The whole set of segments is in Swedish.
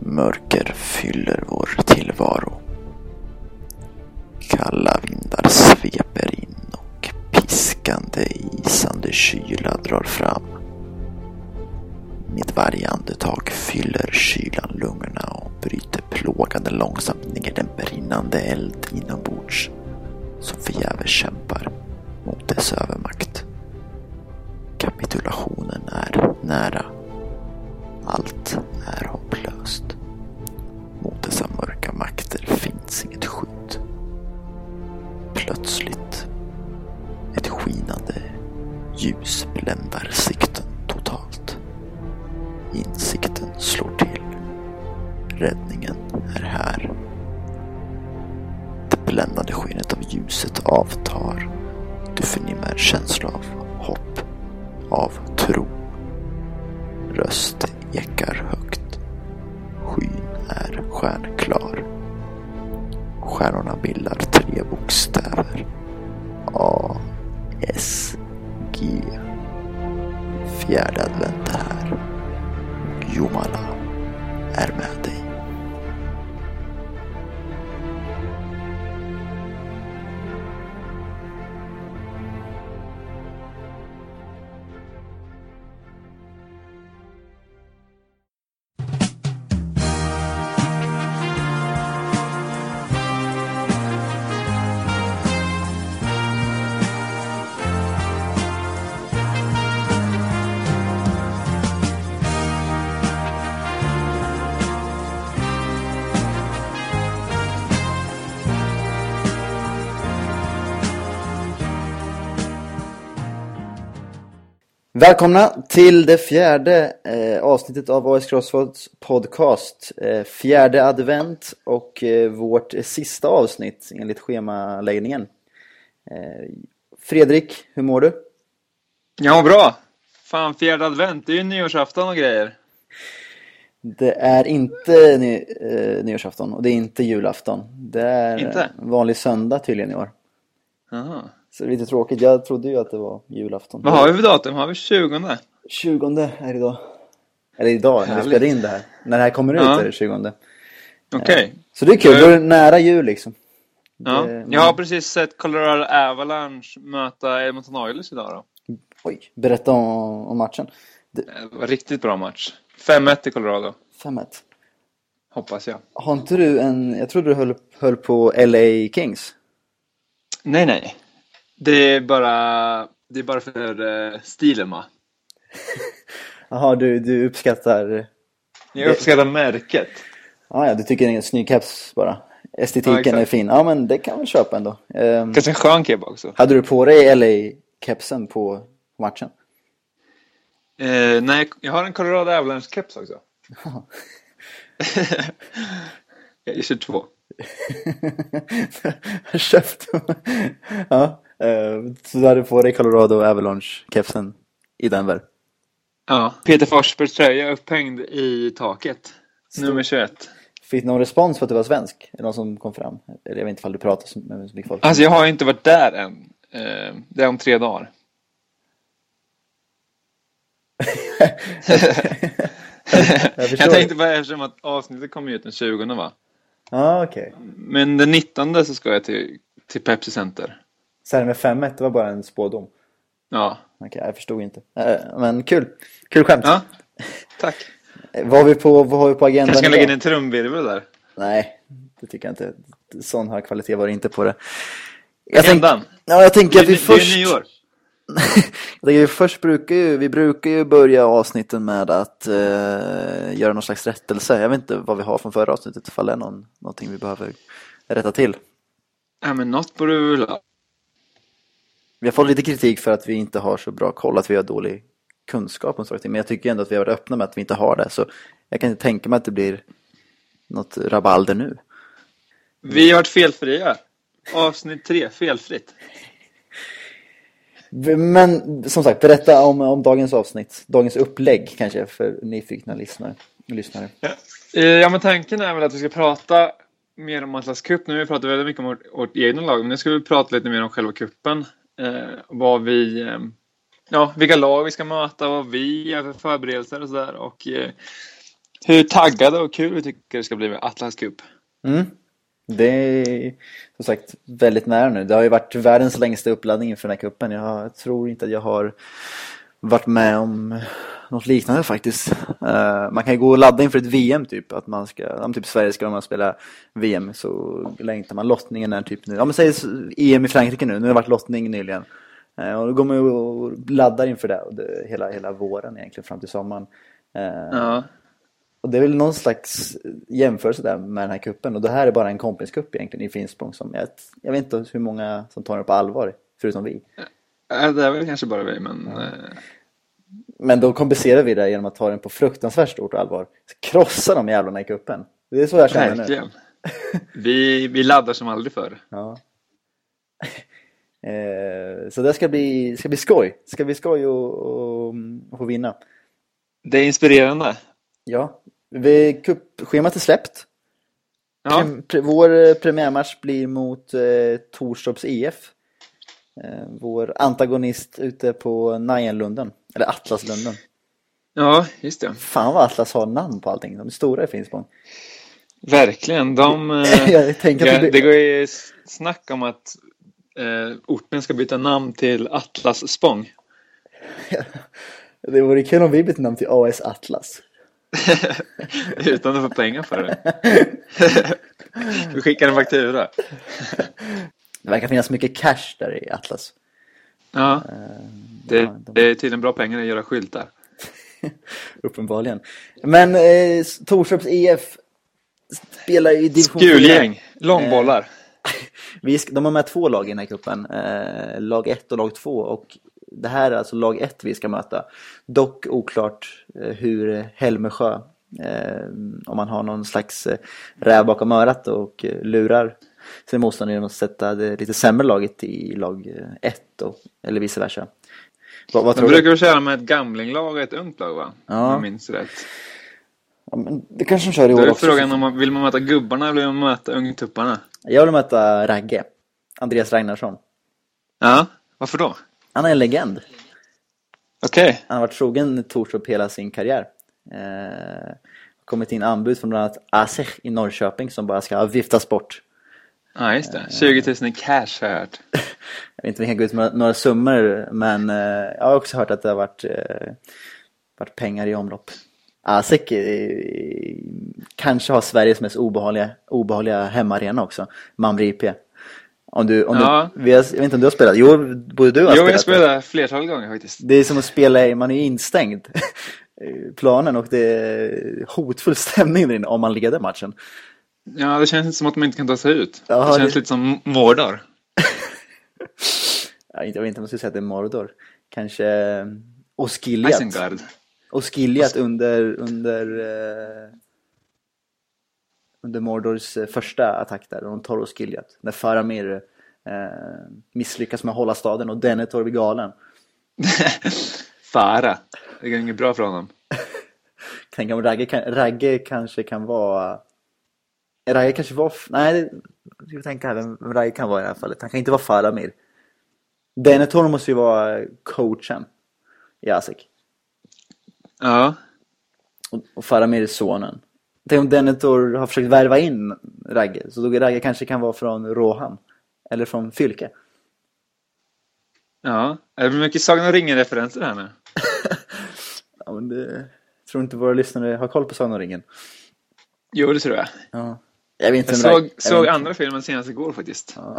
Mörker fyller vår tillvaro. Kalla vindar sveper in och piskande, isande kyla drar fram. Med varje andetag fyller kylan lungorna och bryter plågande långsamt ner den brinnande eld inombords som förgäves kämpar mot dess övermakt. Kapitulationen är nära. Allt är hopplöst. Mot dessa mörka makter finns inget skydd. Plötsligt, ett skinande ljus bländar sikten totalt. Insikten slår till. Räddningen är här. Det bländande skenet av ljuset avtar. Du förnimmer känsla av hopp, av tro. Röst ekar högt. Skyn är stjärnklar. Stjärnorna bildar 3 bokstäver. A, S, G. Fjärde advent är här. Och Jomala är med dig. Välkomna till det fjärde avsnittet av AS Crossroads podcast. Fjärde advent och vårt sista avsnitt enligt schemaläggningen. Fredrik, hur mår du? Ja, bra. Fan, fjärde advent, det är ju nyårsafton och grejer. Det är inte nyårsafton och det är inte julafton. Det är inte? Vanlig söndag tydligen i år. Aha. Så det är lite tråkigt, jag trodde ju att det var julafton. Vad har vi för datum? Har vi 20? 20 är det idag. Eller idag, när vi spelar in det här. När det här kommer ut är det 20. Okej. Så det är kul, då är det nära jul liksom. Ja. Jag har precis sett Colorado Avalanche möta Edmonton Oilers idag då. Oj, berätta om matchen. Det var en riktigt bra match. 5-1 i Colorado. 5-1. Hoppas jag. Har inte du jag trodde du höll på LA Kings. Nej. Det är bara för stilen, va? Jaha, du uppskattar... Jag uppskattar märket. Ja, du tycker det är en snygg caps bara. Estetiken är fin. Ja, men det kan väl köpa ändå. Kanske en skön keps också. Hade du på dig LA-kepsen på matchen? Nej, jag har en Colorado Avalanche-keps också. Jag är 22. Köpt. Ja. Så du hade på dig Colorado Avalanche-kepsen i Denver? Ja. Peter Forsbergs tröja upphängd i taket. Nummer 21. Fick någon respons på att du var svensk? Är någon som kom fram? Eller jag vet inte ifall du pratar med så mycket folk. Alltså jag har inte varit där än. Det är om 3 dagar. Jag tänkte bara eftersom att avsnittet kommer ut den 20, va? Ja, okej. Men den 19 så ska jag till Pepsi Center. Så här med 5-1, det var bara en spådom. Ja. Okej, jag förstod inte. Men kul skämt. Ja, tack. Vad har vi på agendan? Jag ska lägga in en trumvirvel där. Nej, det tycker jag inte. Sån hög kvalitet var det inte på det. Jag tänker att vi först... Det är nyår. Vi brukar ju börja avsnitten med att göra någon slags rättelse. Jag vet inte vad vi har från förra avsnittet, ifall det är någonting vi behöver rätta till. Ja, men något borde vi väl ha. Vi har fått lite kritik för att vi inte har så bra koll, att vi har dålig kunskap om saker. Men jag tycker ändå att vi har varit öppna med att vi inte har det. Så jag kan inte tänka mig att det blir något rabalder nu. Vi har varit felfria. Avsnitt 3, felfritt. Men som sagt, berätta om dagens avsnitt. Dagens upplägg kanske för nyfikna lyssnare. Ja, men tanken är väl att vi ska prata mer om Atlas Cup. Nu har vi pratat väldigt mycket om vårt egna lag. Men nu ska vi prata lite mer om själva kuppen. Vad vi... vilka lag vi ska möta, vad vi gör för förberedelser och sådär. Och Hur taggade och kul vi tycker det ska bli med Atlas Cup? Det är som sagt väldigt nära nu. Det har ju varit världens längsta uppladdning för den här kuppen. Jag tror inte att jag har varit med om något liknande faktiskt. Man kan ju gå och ladda inför ett VM typ. Att man ska, om typ Sverige ska man spela VM så längtar man lottningen är typ nu. Ja men säg EM i Frankrike nu. Nu har det varit lottning nyligen. Och då går man ju och laddar inför det. Och hela våren egentligen fram till sommaren. Ja. Och det är väl någon slags jämförelse där med den här kuppen. Och det här är bara en kompiskupp egentligen i Finspång. Som jag vet inte hur många som tar det på allvar, förutom vi. Det är väl kanske bara vi, men... Men då kompenserar vi det genom att ta den på fruktansvärt stort allvar. Krossa de jävlarna i kuppen. Det är så jag känner verkligen. Nu. Vi laddar som aldrig förr. Ja. Så det ska bli skoj. Ska bli skoj och få vinna. Det är inspirerande. Ja. Cupschemat är släppt. Ja. Vår premiärmatch blir mot Torstorps IF. Vår antagonist ute på Najenlunden. Eller Atlaslunden. Ja, just det. Fan vad Atlas har namn på allting. De är stora i Finspång. Verkligen. Det går ju snack om att orten ska byta namn till Atlas Spång. Det vore kul om vi bytte namn till AS Atlas. Utan att få pengar för det. Vi skickar en faktura. Det verkar finnas mycket cash där i Atlas. Ja, det är tydligen bra pengar att göra skyltar. Uppenbarligen. Men Torstorps IF spelar i division 4. Skulgäng, långbollar. De har med 2 lag i den här kuppen. Lag 1 och lag 2. Och det här är alltså lag 1 vi ska möta. Dock oklart hur Helmesjö, om man har någon slags räv bakom örat och lurar sin motståndare genom att sätta det lite sämre laget i lag 1 eller vice versa. Vad tror du? Brukar köra med ett gamlinglag och ett ungt lag, va? Ja. Om jag minns rätt. Ja, men det kanske de kör i år också. Då är också. frågan om vill man möta gubbarna eller vill man möta ungtupparna? Jag vill möta Ragge. Andreas Ragnarsson. Ja, varför då? Han är en legend. Okej. Han har varit trogen Torstorp hela sin karriär. Kommit in anbud från bland annat ASEC i Norrköping som bara ska viftas bort. Ja, just det. 20 000 i cash har jag hört. Jag vet inte om vi kan gå ut med några summor, men jag har också hört att det har varit pengar i omlopp. ASEC kanske har Sveriges mest obehagliga hemmaarena också. Mamri IP. Jag vet inte om du har spelat. Jo, både du har spelat. Jo, jag spelat flertal gånger faktiskt. Det är som att spela, man är instängd i planen och det är hotfull stämning där inne om man leder matchen. Ja, det känns inte som att man inte kan ta sig ut. Ja, det känns lite som Mordor. Jag vet inte om man skulle säga att det är Mordor. Kanske Osgiliath. Isengard. Osgiliath under Mordors första attack där. De tar Osgiliath. När Faramir misslyckas med att hålla staden och Denethor blir galen. Fara. Det är inget bra för honom. Tänk om Ragge kanske kan vara... Ragge kanske var... Nej, jag ska tänka här vem Ragge kan vara i det här fallet. Han kan inte vara Faramir. Denethor måste ju vara coachen i ASEC. Ja. Och Faramir är sonen. Tänk om Denethor har försökt värva in Ragge. Så då Ragge kanske kan vara från Rohan. Eller från Fylke. Ja, det blir mycket Sagan om ringen-referenser här nu. Ja, men det... tror inte våra lyssnare har koll på Sagan om ringen. Jo, det tror jag. Ja. Jag vet inte jag såg andra filmen senast igår faktiskt. Ja.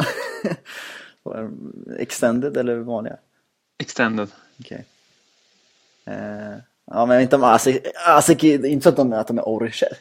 Extended eller vanliga? Extended. Okej. Ja, men jag vet inte om ASEC är inte så att de är orcher.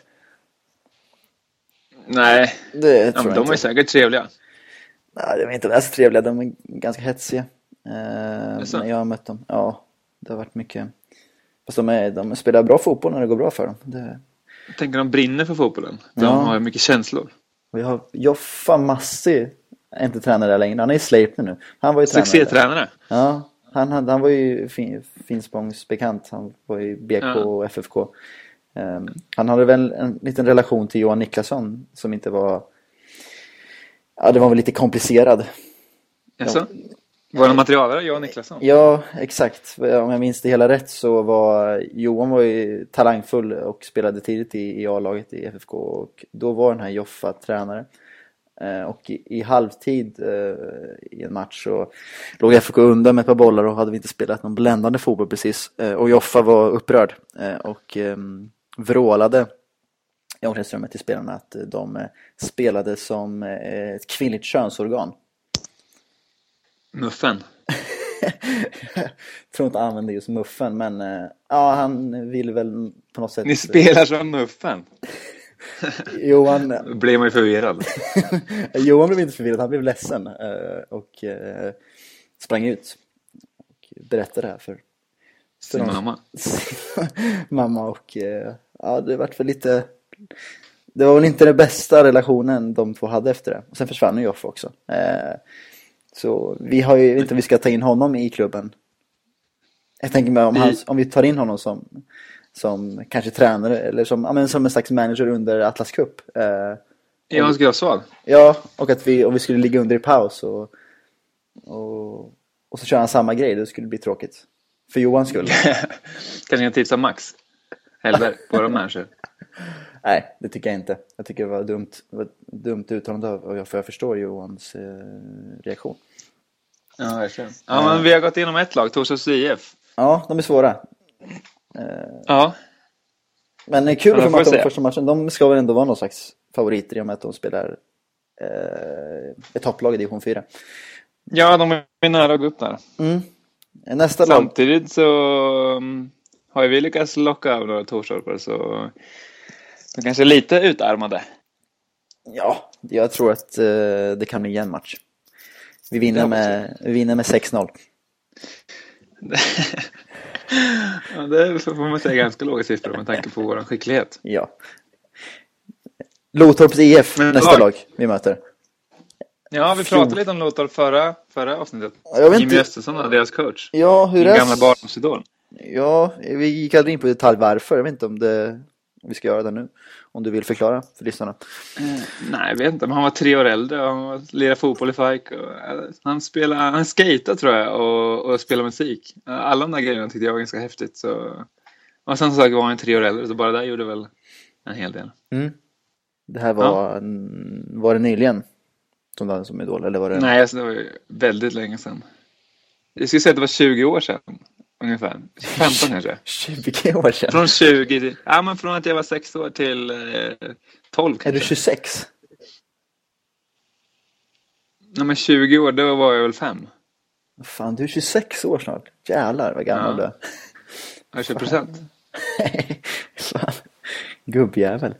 Nej, det tror jag de är säkert trevliga. Nej, jag vet inte om de är så trevliga. De är ganska hetsiga. Men jag har mött dem. Ja, det har varit mycket. Fast de spelar bra fotboll när det går bra för dem. Jag tänker de brinner för fotbollen. De har mycket känslor. Och jag har Joffa Massi är inte tränare där längre. Han är i Sleipner nu. Han var ju succétränare. Ja, han var ju Finspångs bekant. Han var i BK och FFK. Han hade väl en liten relation till Johan Niklasson som inte var... Ja, det var väl lite komplicerad. Jaså? Våra materialare, jag och Niklasson. Ja, exakt. Om jag minns det hela rätt så var Johan var ju talangfull och spelade tidigt i A-laget i FFK. Och då var den här Joffa tränare. Och i halvtid i en match så låg FFK undan med ett par bollar och hade vi inte spelat någon bländande fotboll precis. Och Joffa var upprörd och vrålade i omklädningsrummet till spelarna att de spelade som ett kvinnligt könsorgan. Muffen. Jag tror inte han använde just muffen, men ja, han ville väl på något sätt... Ni spelar som muffen. Johan... Då blev man ju förvirrad. Johan blev inte förvirrad, han blev ledsen och sprang ut och berättade det här för sin mamma. Mamma och ja, det var väl lite... Det var väl inte den bästa relationen de två hade efter det. Och sen försvann ju Joffe också. Så vi har ju inte om vi ska ta in honom i klubben. Jag tänker mig om vi tar in honom som kanske tränare eller som en slags manager under Atlas Cup. Ja, han skulle ha svar. Ja, och att om vi skulle ligga under i paus och så kör han samma grej, det skulle bli tråkigt. För Johans skull. Kanske kan tipsa Max Hellberg, våra manager. Nej, det tycker jag inte. Jag tycker det var dumt uttalande av, för jag förstår Johans reaktion. Ja, verkligen. Ja, men vi har gått igenom ett lag, Torsås IF. Ja, de är svåra. Ja. Men det är kul för matchen första matchen. De ska väl ändå vara någon slags favoriter i och med att de spelar ett topplag i division 4. Ja, de är nära att gå upp där. Nästa lag. Samtidigt så har vi lyckats locka av några Torsorpar, så de kanske är lite utarmade. Ja, jag tror att det kan bli en match. Vi vinner med 6-0. Ja, det får man säga ganska låga siffror med tanke på vår skicklighet. Ja. Lotorps IF, nästa lag vi möter. Ja, vi pratade lite om Lotorp förra avsnittet. Jimmy Östersson är deras coach. Ja, hur är det? Gamla barndomsidol. Ja, vi gick aldrig in på detalj varför. Jag vet inte om vi ska göra det nu. Om du vill förklara för lyssnarna. Nej, jag vet inte. Men han var 3 år äldre och han lirade fotboll i FAIK. Han skejtade tror jag och spelade musik. Alla de där grejerna tyckte jag var ganska häftigt. Så... Och sen så var han 3 år äldre, så bara där gjorde väl en hel del. Det här var det nyligen som idol? Eller var det... Nej, alltså, det var ju väldigt länge sedan. Jag skulle säga att det var 20 år sedan. Ungefär. 15 kanske. 20 år sedan? Från 20... Ja, men från att jag var 6 år till 12 kanske. Är du 26? Nej, men 20 år, då var jag väl 5. Fan, du är 26 år snart. Jävlar, vad gammal du är. Jag kör present. Fan. Gubbjävel.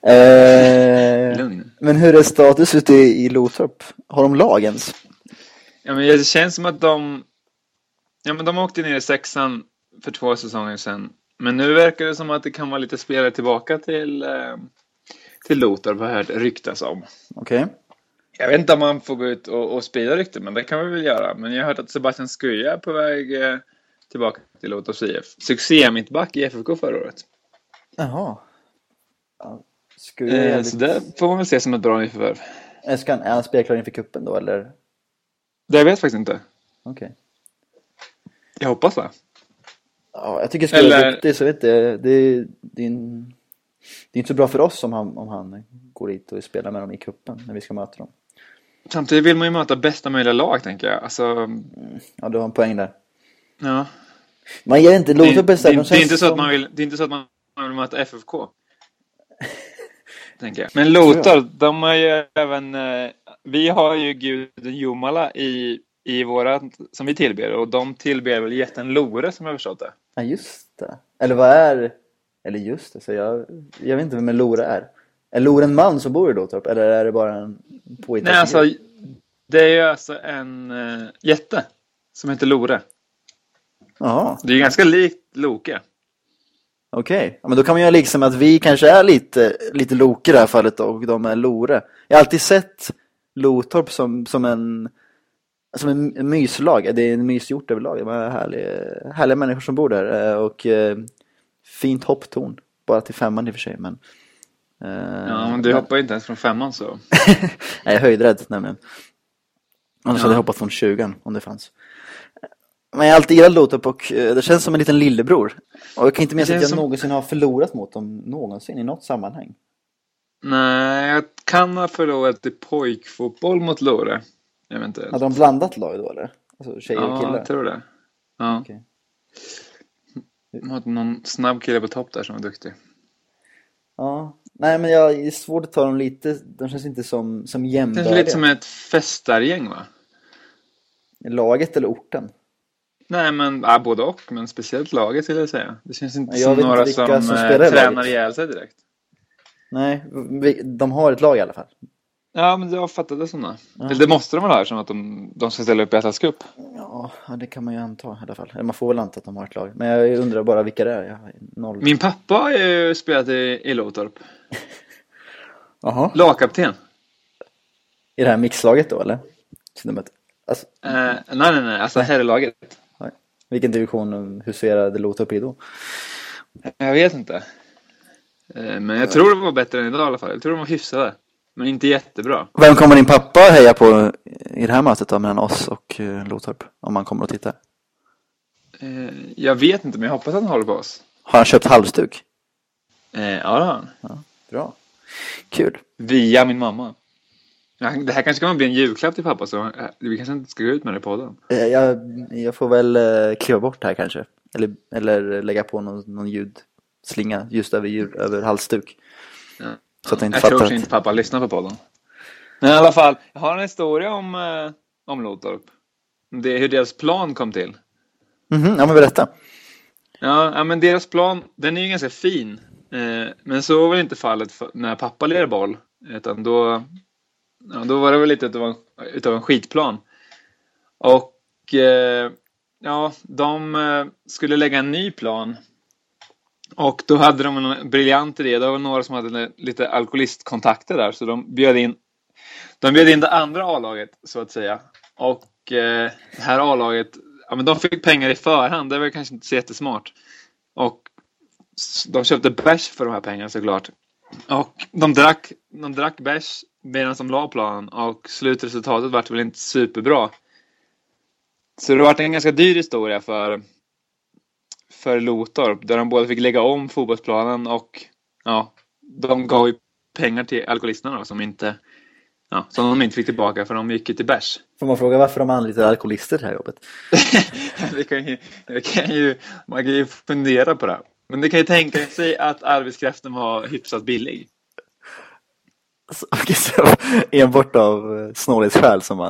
Lugn. Men hur är status ute i Lotorp? Har de lag ens? Ja, men det känns som att de åkte ner i 6:an för 2 säsonger sedan. Men nu verkar det som att det kan vara lite spelare tillbaka till Lotorp, har jag hört ryktas om. Okej. Jag vet inte om man får gå ut och sprida rykten, men det kan vi väl göra. Men jag har hört att Sebastian Skya är på väg tillbaka till Lotorps IF. Succé mittback i FFK förra året. Jaha. Ja, så det får man väl se som ett bra nyförvärv. Är han spelklar inför kuppen då, eller? Det vet jag faktiskt inte. Okej. Jag hoppas det. Ja, jag tycker det skulle vara viktigt, så vet jag. Det är inte så bra för oss om han går dit och spelar med dem i kuppen när vi ska möta dem. Samtidigt vill man ju möta bästa möjliga lag, tänker jag. Alltså... Ja, du har en poäng där. Ja. Man ger inte Lotorp bestämt. Det är inte så att man vill möta FFK. Tänker jag. Men Lotorp, de har ju även... vi har ju guden Jomala i våra som vi tillber, och de tillber väl jätten Lore, som jag förstått det. Ja, just det. Eller just det, så jag vet inte vem en Lore är. Är Lore en man som bor i Lotorp, eller är det bara en påhittad? Nej, alltså det är ju alltså en jätte som heter Lore. Jaha. Det är ganska likt Loke. Okej, ja, men då kan man ju liksom att vi kanske är lite Loke i det här fallet och de är Lore. Jag har alltid sett Lotorp som en myslag. Det är en mysgjort överlag. Det är härliga människor som bor där. Och fint hopptorn. Bara till 5:an i och för sig. Men, ja, men du hoppar inte ens från 5:an så. Nej, jag är höjdrädd nämligen. Annars hade jag hoppat från 20 om det fanns. Men jag har alltid gillat Lotorp och det känns som en liten lillebror. Och jag kan inte minnas att jag någonsin har förlorat mot dem någonsin i något sammanhang. Nej, jag kan ha förlorat i pojkfotboll mot Lore. Eventuellt. Hade de blandat lag då eller? Alltså tjejer och killar? Ja, jag tror det. Ja. Okay. De har någon snabb kille på topp där som är duktig. Ja, nej men jag är svårt att ta dem lite. De känns inte som jämnbördiga. Det känns lite som ett festargäng, va? Laget eller orten? Nej, men både och. Men speciellt laget skulle jag säga. Det känns inte jag som några som tränar ihjäl sig direkt. Nej, de har ett lag i alla fall. Ja, men jag fattade det sådana. Ja. Det måste de väl ha som att de ska ställa upp i Atlas Cup. Ja, det kan man ju anta i alla fall. Man får väl anta att de har ett lag. Men jag undrar bara vilka det är. Jag har noll. Min pappa har ju spelat i Lotorp. Jaha. Lagkapten. I det här mixlaget då, eller? Alltså... Nej. Alltså herrlaget. Vilken division huserade Lotorp i då? Jag vet inte. Men jag tror det var bättre än idag i alla fall. Jag tror de var hyfsade. Men inte jättebra. Vem kommer din pappa heja på i det här mötet då, mellan oss och Lotorp? Om man kommer och tittar. Jag vet inte, men jag hoppas att han håller på oss. Har han köpt halvstuk? Ja, det har han. Ja, bra. Kul. Via min mamma. Det här kanske kan bli en julklapp till pappa, så vi kanske inte ska gå ut med det på den. Jag får väl kliva bort här kanske. Eller lägga på någon ljudslinga just över halsstuk. Ja. Så att jag tror inte pappa lyssnar på podden. Men i alla fall, jag har en historia om Lotorp. Det är hur deras plan kom till. Ja, men berätta. Ja, men deras plan, den är ju ganska fin. Men så var det inte fallet när pappa lirade boll. Utan då var det väl lite utav en skitplan. Och de skulle lägga en ny plan. Och då hade de en briljant idé. Det var några som hade lite alkoholistkontakter där. Så de bjöd in det andra A-laget, så att säga. Och det här A-laget, men de fick pengar i förhand. Det var kanske inte så jättesmart. Och de köpte bärs för de här pengarna, såklart. Och de drack bärs medan de la planen. Och slutresultatet var väl inte superbra. Så det var en ganska dyr historia för Lotorp, där de båda fick lägga om fotbollsplanen, och de gav ju pengar till alkoholisterna då, som de inte fick tillbaka, för de gick ju till bärs. Får man fråga varför de anlitar alkoholister det här jobbet? Man kan ju fundera på det. Men det kan ju tänka sig att arbetskraften var hyfsat billig. Så enbart av snålhetsskäl som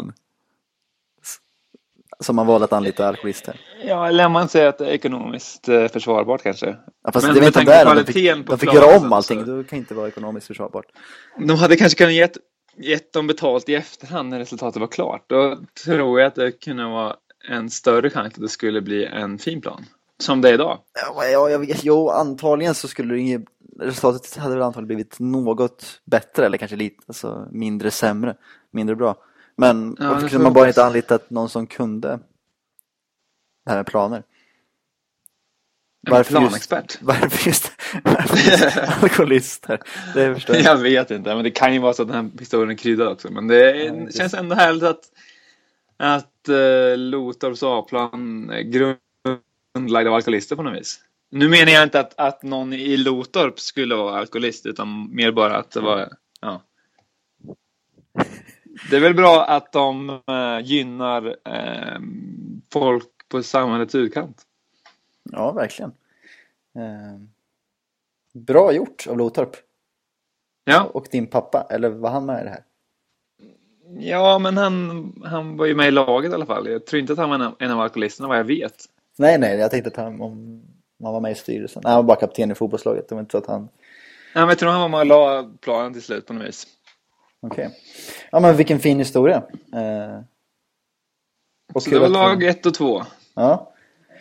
man valde att anlita alkoholister. Ja, eller man säger att det är ekonomiskt försvarbart kanske. Ja, fast men det vet inte där. De fick göra om allting. Så. Det kan inte vara ekonomiskt försvarbart. De hade kanske kunnat gett dem betalt i efterhand när resultatet var klart. Då tror jag att det kunde vara en större chans att det skulle bli en fin plan. Som det är idag. Ja, antagligen så skulle resultatet hade väl antagligen blivit något bättre, eller kanske lite mindre sämre, mindre bra. Men varför kunde man bara inte anlitat någon som kunde det här med planer? Varför planexpert? Varför just alkoholister? Det förstår jag. Jag vet inte, men det kan ju vara så att den här historien är kryddad också. Men det känns ändå härligt att Lotorps A-plan grundlagd av alkoholister på något vis. Nu menar jag inte att någon i Lotorp skulle vara alkoholist, utan mer bara att det var... Ja. Det är väl bra att de gynnar folk på samhällets utkant. Ja, verkligen. Bra gjort av Lotorp. Ja. Och din pappa, eller var han med i det här? Ja, men han var ju med i laget i alla fall. Jag tror inte att han var en av alkoholisterna, vad jag vet. Nej, jag tänkte att han var med i styrelsen. Nej, han var bara kapten i fotbollslaget. Det var inte så att han... Ja, men jag tror han var med och la planen till slut på något vis. Okej. Ja, men vilken fin historia. Så det var lag 1 och 2. Ja.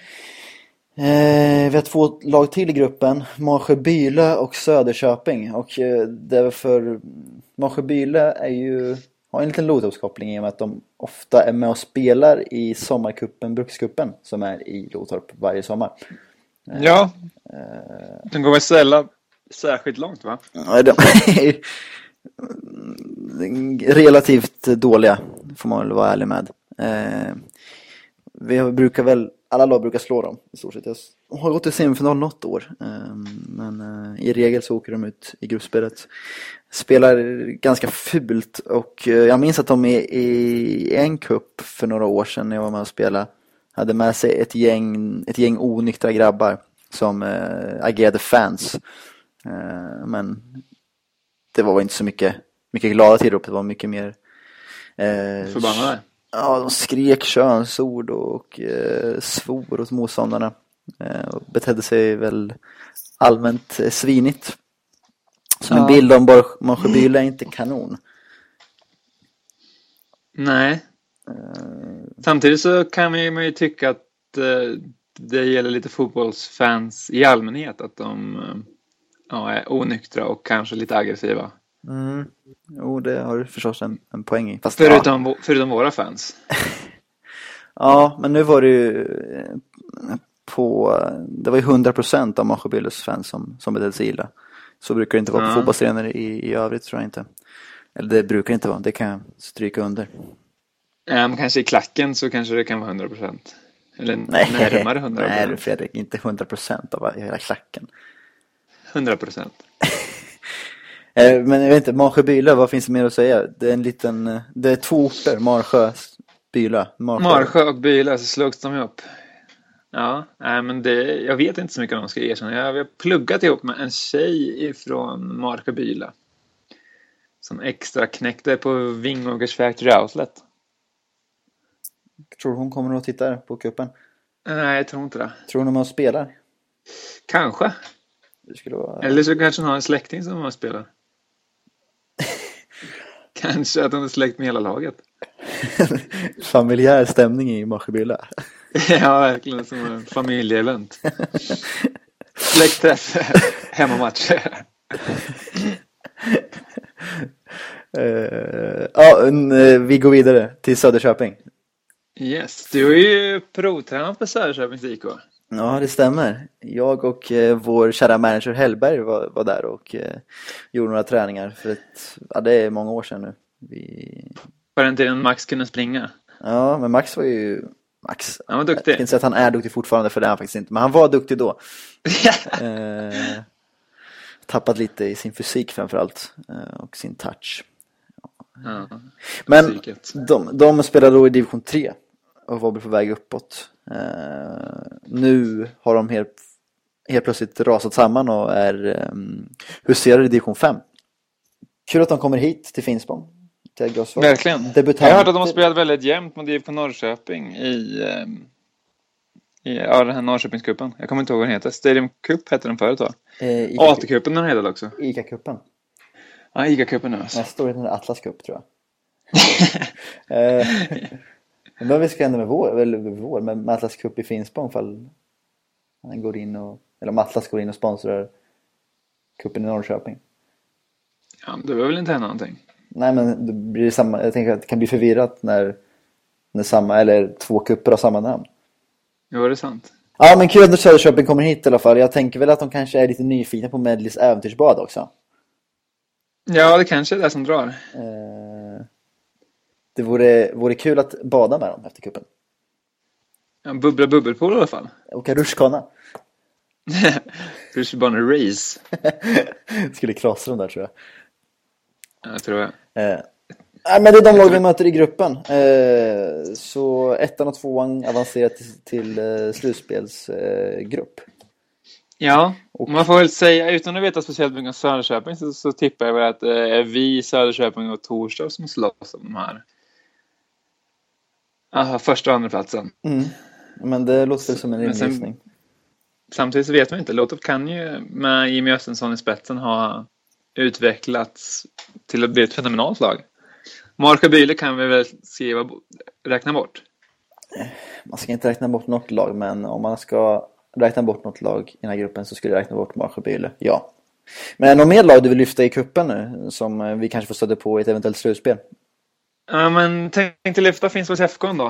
Vi har 2 lag till i gruppen. Marsjö Byle och Söderköping. Och det är för Marsjö Byle har en liten Lotorpskoppling i och med att de ofta är med och spelar i sommarkuppen, Brukskuppen, som är i Lotorp varje sommar. Ja. Den går väl sällan särskilt långt, va? Ja, de är relativt dåliga får man väl vara ärlig med. Vi brukar väl, alla lag brukar slå dem i stort sett. Jag har gått till semifinal något år, men i regel så åker de ut i gruppspelet. Spelar ganska fult, och jag minns att de i en cup för några år sedan när jag var med och spelade hade med sig ett gäng onyktra grabbar som agerade fans. Men det var inte så mycket glada tillrop, det var mycket mer Förbannade? Ja, de skrek könsord och svor åt motståndarna. Och betedde sig väl allmänt svinigt. Så en bild om Måsjöbyle är inte kanon. Nej. Samtidigt så kan man ju tycka att det gäller lite fotbollsfans i allmänhet, att de är onyktra och kanske lite aggressiva. Jo, det har du förstås en poäng i. Fast, förutom våra fans. Ja, men nu var det ju det var ju 100% av Måsjöbylles fans som betedde sig illa. Så brukar det inte vara på fotbollsrenare i övrigt, tror jag inte. Eller det brukar inte vara, det kan jag stryka under. Men kanske i klacken så kanske det kan vara 100%. Eller närmare 100%. Nej, Fredrik, inte 100% av hela klacken. 100%. Men jag vet inte, Måsjöbyle, vad finns det mer att säga? Det är det är 2 orter, Marsjö, Byle. Marsjö och Byle, så slogs de ihop. Ja, nej, men jag vet inte så mycket om de ska erkänna. Jag har pluggat ihop med en tjej ifrån Marsjö Byle som extra knäckte på Vingåkers Factory Outlet. Tror hon kommer att titta på kuppen? Nej, jag tror inte det. Tror hon att spelar? Kanske. Det skulle vara... Eller så kanske hon har en släkting som har spelat. Kanske att hon är släkt med hela laget. Familjär stämning i Måsjöbyle. Ja, verkligen som en familjeevent. Släktträff, hemmamatch. Vi går vidare till Söderköping. Yes, du är ju provtränat på Söderköpings IK. Ja, det stämmer. Jag och vår kära manager Hellberg var där och gjorde några träningar för det är många år sedan nu. På den tiden Max kunde springa. Ja, men Max var ju... Han var duktig. Jag kan inte säga att han är duktig fortfarande, för det är han faktiskt inte. Men han var duktig då. Tappat lite i sin fysik framförallt. Och sin touch. Ja, men de spelade då i division 3. Och var på väg uppåt. Nu har de helt plötsligt rasat samman och är huserade i division 5. Kul att de kommer hit till Finspång. Verkligen. Jag har hört att de har spelat väldigt jämnt mot IFK Norrköping i den här Norrköpingscupen. Jag kommer inte ihåg vad den heter. Stadium Cup hette den förut, va? AT-cupen den heter också. ICA-cupen. Ja, ICA-cupen nu. Alltså. Nästa år heter den Atlas Cup, tror jag. Men vi ska ändå med Atlas Cup i Finspång, ifall han går in eller om Atlas går in och sponsrar cupen i Norrköping. Ja, det var väl inte hända någonting. Nej, men det blir samma. Jag tänker att det kan bli förvirrat när samma, eller 2 kupper har samma namn. Jo, det är sant. Ja, men kul att Söderköping kommer hit i alla fall. Jag tänker väl att de kanske är lite nyfikna på Medleys äventyrsbad också. Ja, det kanske är det som drar. Det vore kul att bada med dem efter kuppen. Ja, bubbelpool i alla fall. Och rutschkana. Rutschbana race. Skulle krossa dem där, tror jag. Jag tror jag. Men det är de lag vi möter i gruppen. Så 1 och 2 avancerat till slutspelsgrupp. Ja, och man får väl säga, utan att veta speciellt mycket om Söderköping, så tippar jag väl att vi, Söderköping och Torsdag som slåss om de här. Första och andra platsen. Men det låter som en invisning. Samtidigt så vet man inte. Lotop kan ju med Jimmy Östensson i spetsen ha utvecklats till att bli ett fenomenalt lag. Marsjö Byle kan vi väl räkna bort. Man ska inte räkna bort något lag, men om man ska räkna bort något lag i den här gruppen så skulle jag räkna bort Marsjö Byle. Ja. Men någon mer lag du vill lyfta i kuppen nu som vi kanske får stödja på i ett eventuellt slutspel? Ja, men tänkte lyfta Finspångs FK då.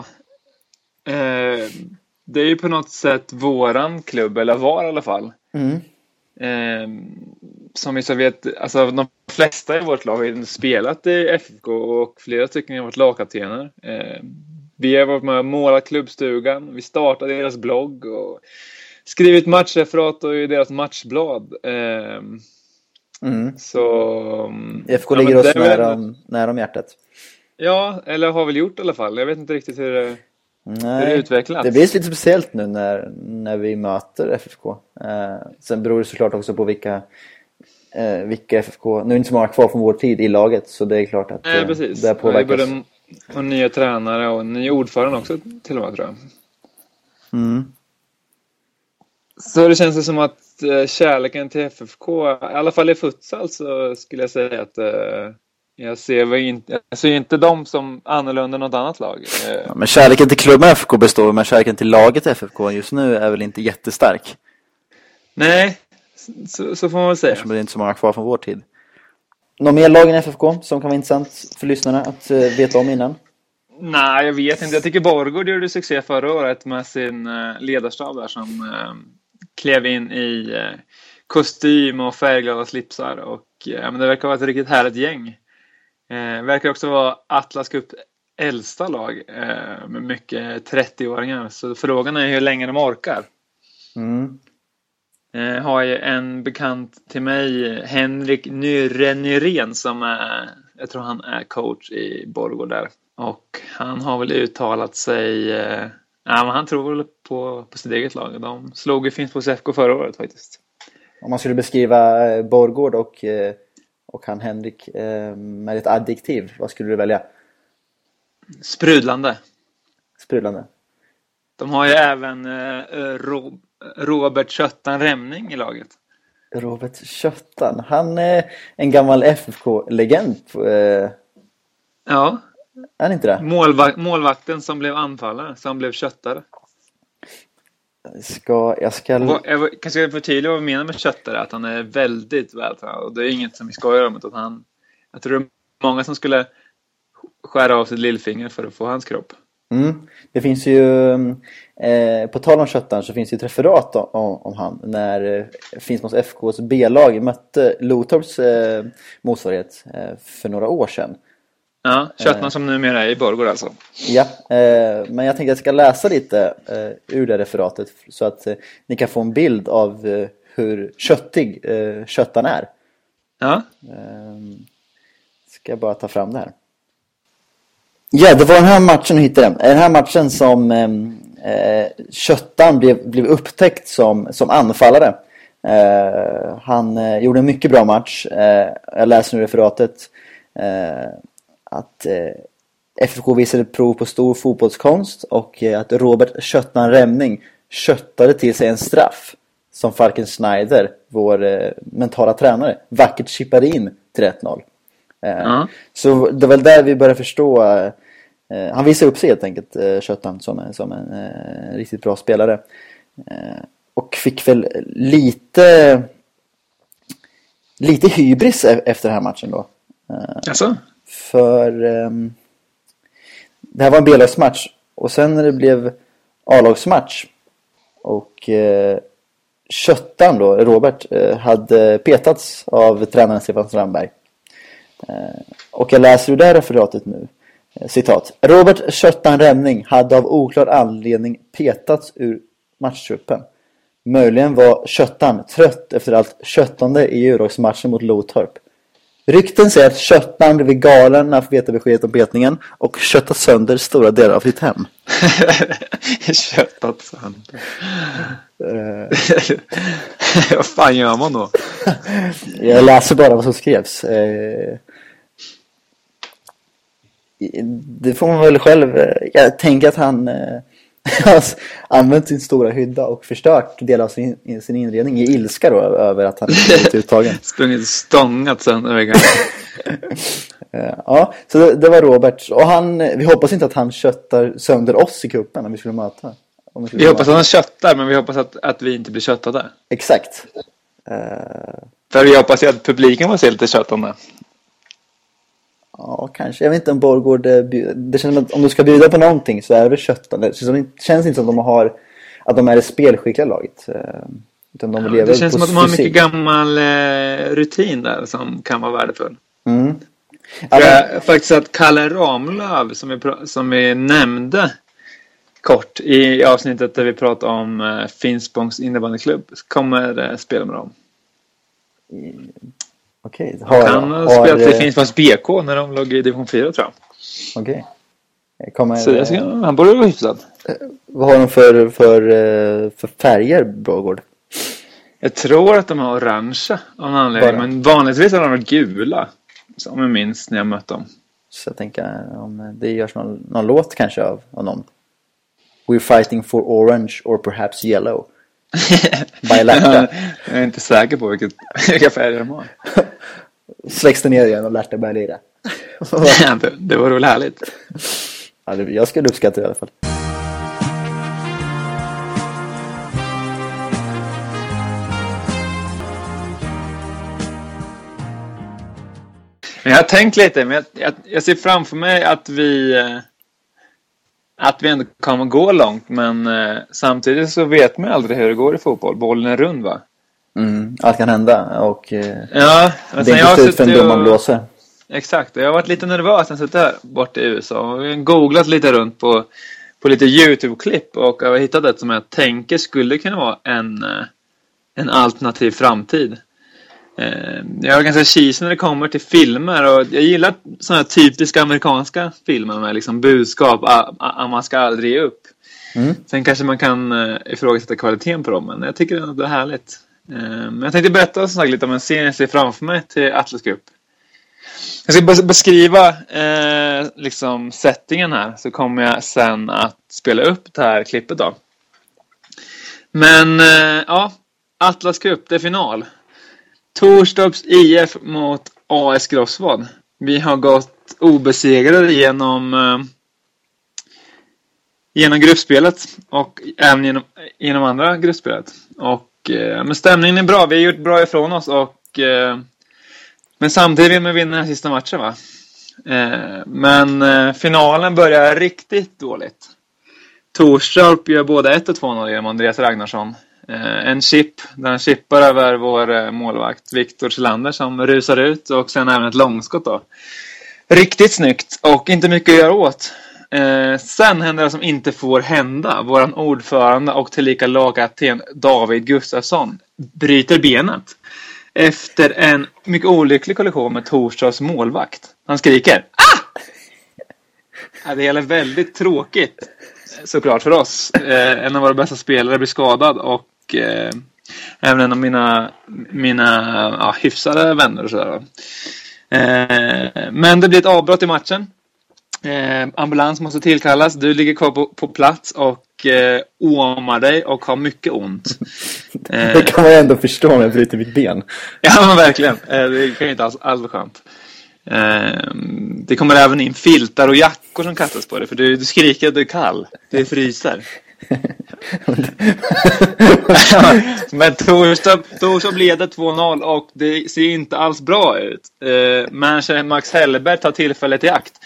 Det är ju på något sätt våran klubb, eller var i alla fall. Som vi så vet, alltså de flesta i vårt lag har ju spelat i FFK och flera stycken har varit lagkaptener. Vi har varit med och målat klubbstugan, vi startade deras blogg och skrivit matchreferat och i deras matchblad. Så FFK ligger oss nära om hjärtat. Ja, eller har väl gjort i alla fall. Jag vet inte riktigt hur det utvecklats. Det blir lite speciellt nu när vi möter FFK. Sen beror det såklart också på vilka FFK. Nu är det inte så många kvar från vår tid i laget, så det är klart att det påverkas. Och nya tränare och ny ordförande också till och med, tror jag. Så det känns som att kärleken till FFK, i alla fall i futsal, så skulle jag säga att jag ser inte dem som annorlunda än något annat lag. Ja, men kärleken till klubben FFK består, men kärleken till laget FFK just nu är väl inte jättestark. Nej, så får man väl säga. Eftersom det är inte så många kvar från vår tid. Någon mer lag än FFK som kan vara intressant för lyssnarna att veta om innan? Nej, jag vet inte. Jag tycker Borgård gjorde succé förra året med sin ledarstab där som klev in i kostym och färgglada slipsar. Och men det verkar vara ett riktigt härligt gäng. Verkar också vara Atlas Cup äldsta lag med mycket 30-åringar. Så frågan är hur länge de orkar. Har ju en bekant till mig, Henrik Nyrén, som jag tror han är coach i Borgård där. Och han har väl uttalat sig, men han tror väl på sitt eget lag. De slog ju Finspångs FK förra året faktiskt. Om man skulle beskriva Borgård och han Henrik med ett adjektiv, vad skulle du välja? Sprudlande. De har ju även Robert Köttan Remning i laget. Robert Köttan, han är en gammal FFK-legend. Ja. Är han inte det? Målvakten som blev anfallare, som blev köttare. Jag kanske förtydliga vad vi menar med köttare, att han är väldigt vältränad. Och det är inget som vi skojar om, utan jag tror det är många som skulle skära av sitt lillfinger för att få hans kropp. Det finns ju på tal om köttaren så finns det ett referat om han när Finspångs FKs B-lag mötte Lotorps motsvarighet för några år sedan. Ja, Köttman som numera är i Borgård alltså. Ja, men jag tänkte att jag ska läsa lite ur det referatet så att ni kan få en bild av hur köttig köttan är. Ja. Ska jag bara ta fram det här. Ja, det var den här matchen du hittade. Den här matchen som Köttan blev upptäckt som anfallare. Han gjorde en mycket bra match. Jag läser nu referatet. Att FFK visade prov på stor fotbollskonst och att Robert Köttan Remning köttade till sig en straff som Falken Schneider, vår mentala tränare, vackert chippade in till 1-0. Så det var där vi började förstå. Han visade upp sig helt enkelt, Köttan, som en riktigt bra spelare. Och fick väl lite hybris efter den här matchen då. Alltså? För det här var en B-lagsmatch. Och sen när det blev A-lagsmatch och Köttan då, Robert, hade petats av tränaren Stefan Strandberg. Och jag läser ur det här referatet nu. Citat. Robert Köttan Remning hade av oklar anledning petats ur matchtruppen. Möjligen var Köttan trött efter allt köttande i Djurgårdsmatchen mot Lotorp. Rykten säger att Köttan blev galen när han fick veta beskedet om petningen och köttat sönder stora delar av sitt hem. Köttat sönder. Vad fan gör man då? Jag läser bara vad som skrevs. Det får man väl själv. Jag tänker att han har använt sin stora hydda och förstört del av sin inredning i ilska då, över att han inte blivit uttagen. Sprungit stångat sönder väggarna. Ja, så det var Robert. Och vi hoppas inte att han köttar sönder oss i kuppen om vi skulle möta. Vi hoppas att han köttar, men vi hoppas att vi inte blir köttade. Exakt. För vi hoppas att publiken var se lite köttande. Ja, kanske. Jag vet inte om Borgård. Det känns som att om du ska bjuda på någonting så är det köttande. Det känns inte som att de är det spelskickliga laget. Utan de Ja, lever det känns på som att de har fysik. mycket gammal rutin där som kan vara värdefull. Mm. Faktiskt att Kalle Ramlöv som vi nämnde kort i avsnittet där vi pratade om Finspångs innebandyklubb kommer spela med dem. Okej. Han spelade i Finspångs BK när de låg i division 4 tror jag. Okej. Så han borde vara hyfsad. Vad har de för färger, Bragård? Jag tror att de har orangea av någon anledning. Men vanligtvis är de gula. Som jag minns när jag mötte dem. Så jag tänker om det görs någon låt kanske av någon. We're fighting for orange or perhaps yellow. By Lärta. Jag är inte säker på vilka färger de har. Släcks det ner igen och Lärta börjar lira. Det var väl härligt. Ja, jag skulle uppskatta det i alla fall. Men jag har tänkt lite, men jag ser framför mig att vi ändå kommer gå långt, men samtidigt så vet man aldrig hur det går i fotboll. Bollen är rund, va? Allt kan hända och ja, men det är inte slut för en domarblåse. Exakt, jag har varit lite nervös när jag suttit här borta i USA och jag har googlat lite runt på lite YouTube-klipp och jag har hittat ett som jag tänker skulle kunna vara en alternativ framtid. Jag är ganska cheesy när det kommer till filmer och jag gillar sådana här typiska amerikanska filmer med liksom budskap att man ska aldrig ge upp. Sen kanske man kan ifrågasätta kvaliteten på dem, men jag tycker att det är härligt. Men jag tänkte berätta som sagt lite om en scen jag ser framför mig till Atlas Cup. Jag ska beskriva liksom settingen här, så kommer jag sen att spela upp det här klippet då. Men ja, Atlas Cup, det är final. Torstorps IF mot AS Grossvad. Vi har gått obesegrade genom gruppspelet och även genom andra gruppspelet. Och men stämningen är bra. Vi har gjort bra ifrån oss och men samtidigt vill man vinna den sista matchen, va? Men finalen börjar riktigt dåligt. Torstorp gör både 1 och 2-0 genom Andreas Ragnarsson. En chip där han chippar över vår målvakt Viktor Selander som rusar ut och sen även ett långskott då. Riktigt snyggt och inte mycket att göra åt. Sen händer det som inte får hända. Våran ordförande och tillika lagkapten David Gustafsson bryter benet efter en mycket olycklig kollision med Torstorps målvakt. Han skriker "Ah!" Det är väldigt tråkigt såklart för oss. En av våra bästa spelare blir skadad och även en av mina hyfsade vänner och sådär. Men det blir ett avbrott i matchen. Ambulans måste tillkallas. Du ligger kvar på plats och åmar dig och har mycket ont. Det kan man ändå förstå om jag bryter mitt ben. Ja, men verkligen. Det kan ju inte alls vara skönt. Det kommer även in filtar och jackor som kastas på dig, för du skriker att du är kall. Du fryser. Men Torstorp leder 2-0 och det ser inte alls bra ut. Manager Max Hellberg tar tillfället i akt.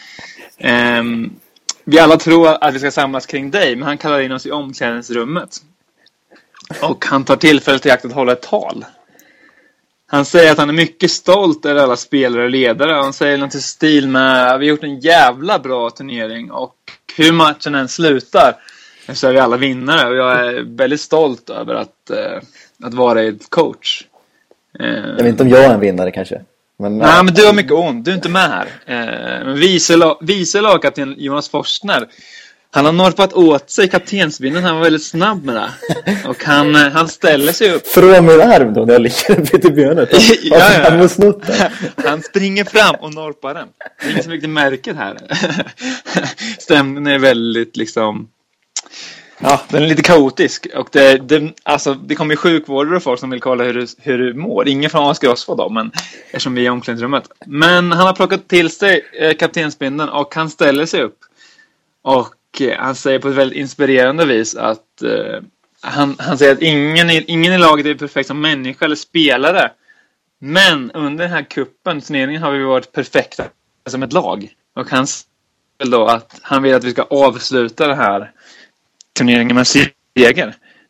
Vi alla tror att vi ska samlas kring dig, men han kallar in oss i omklädningsrummet. Och han tar tillfället i akt att hålla ett tal. Han säger att han är mycket stolt över alla spelare och ledare. Han säger något i stil med: vi har gjort en jävla bra turnering och hur matchen än slutar så är vi alla vinnare. Och jag är väldigt stolt över att vara ett coach. Jag vet inte om jag är en vinnare kanske. Nej, men du har mycket ont. Du är inte med här. Men vice lagkapten Jonas Forsner, han har norpat åt sig kaptensbindeln. Han var väldigt snabb med det. Och han ställer sig upp. Från min arm då när jag ligger vid benet. Ja. Han springer fram och norpar den. Det är inte så mycket märket här. Stämningen är väldigt liksom... Ja, den är lite kaotisk. Och det kommer ju sjukvårdare och folk som vill kolla hur du mår. Ingen från AS Grossvad då, men eftersom vi är i omklädningsrummet. Men han har plockat till sig kaptensbindeln och han ställer sig upp. Och han säger på ett väldigt inspirerande vis att han säger att ingen i laget är perfekt som människa eller spelare. Men under den här turneringen har vi varit perfekta som ett lag. Och han säger då att han vill att vi ska avsluta den här turneringen med seger.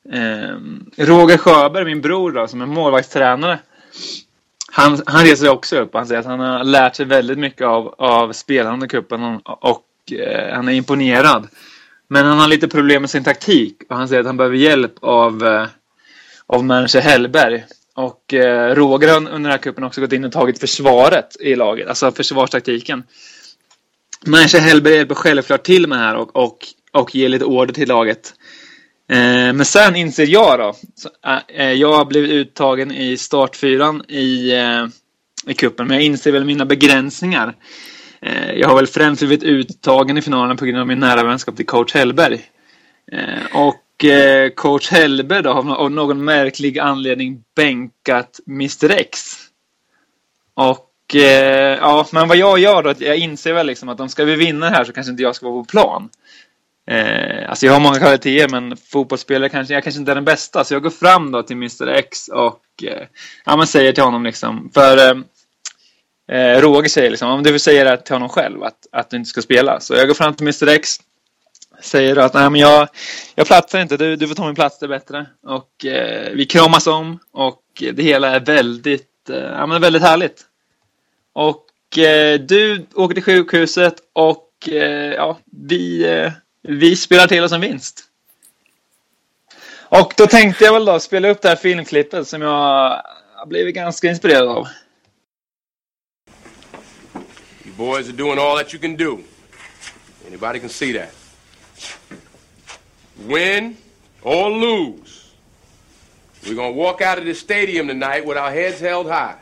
Roger Sjöberg, min bror då, som är målvaktstränare, han reser också upp. Han säger att han har lärt sig väldigt mycket av spelarna under cupen och han är imponerad. Men han har lite problem med sin taktik och han säger att han behöver hjälp av manager Hellberg. Och Roger har under den här cupen också gått in och tagit försvaret i laget, alltså försvarstaktiken. Manager Hellberg hjälper självklart till med det här och ger lite order till laget. Men sen inser jag då, jag har blivit uttagen i startfyran i cupen, men jag inser väl mina begränsningar. Jag har väl främst blivit uttagen i finalen på grund av min nära vänskap till coach Hellberg. Och coach Hellberg då har av någon märklig anledning bänkat Mr. X. Och ja, men vad jag gör då, jag inser väl liksom att om ska vi vinna här så kanske inte jag ska vara på plan. Alltså jag har många kvaliteter, men fotbollsspelare jag kanske inte är den bästa. Så jag går fram då till Mr. X och man säger till honom liksom, för Roger säger liksom, om du vill säga det till honom själv att du inte ska spela. Så jag går fram till Mr. X, säger att nej, men jag platsar inte, du får ta min plats, det är bättre. Och vi kramas om och det hela är väldigt väldigt härligt. Och du åker till sjukhuset och vi spelar till oss en vinst. Och då tänkte jag väl då spela upp det här filmklippet som jag har blivit ganska inspirerad av. You boys are doing all that you can do. Anybody can see that. Win or lose, we're going to walk out of this stadium tonight with our heads held high.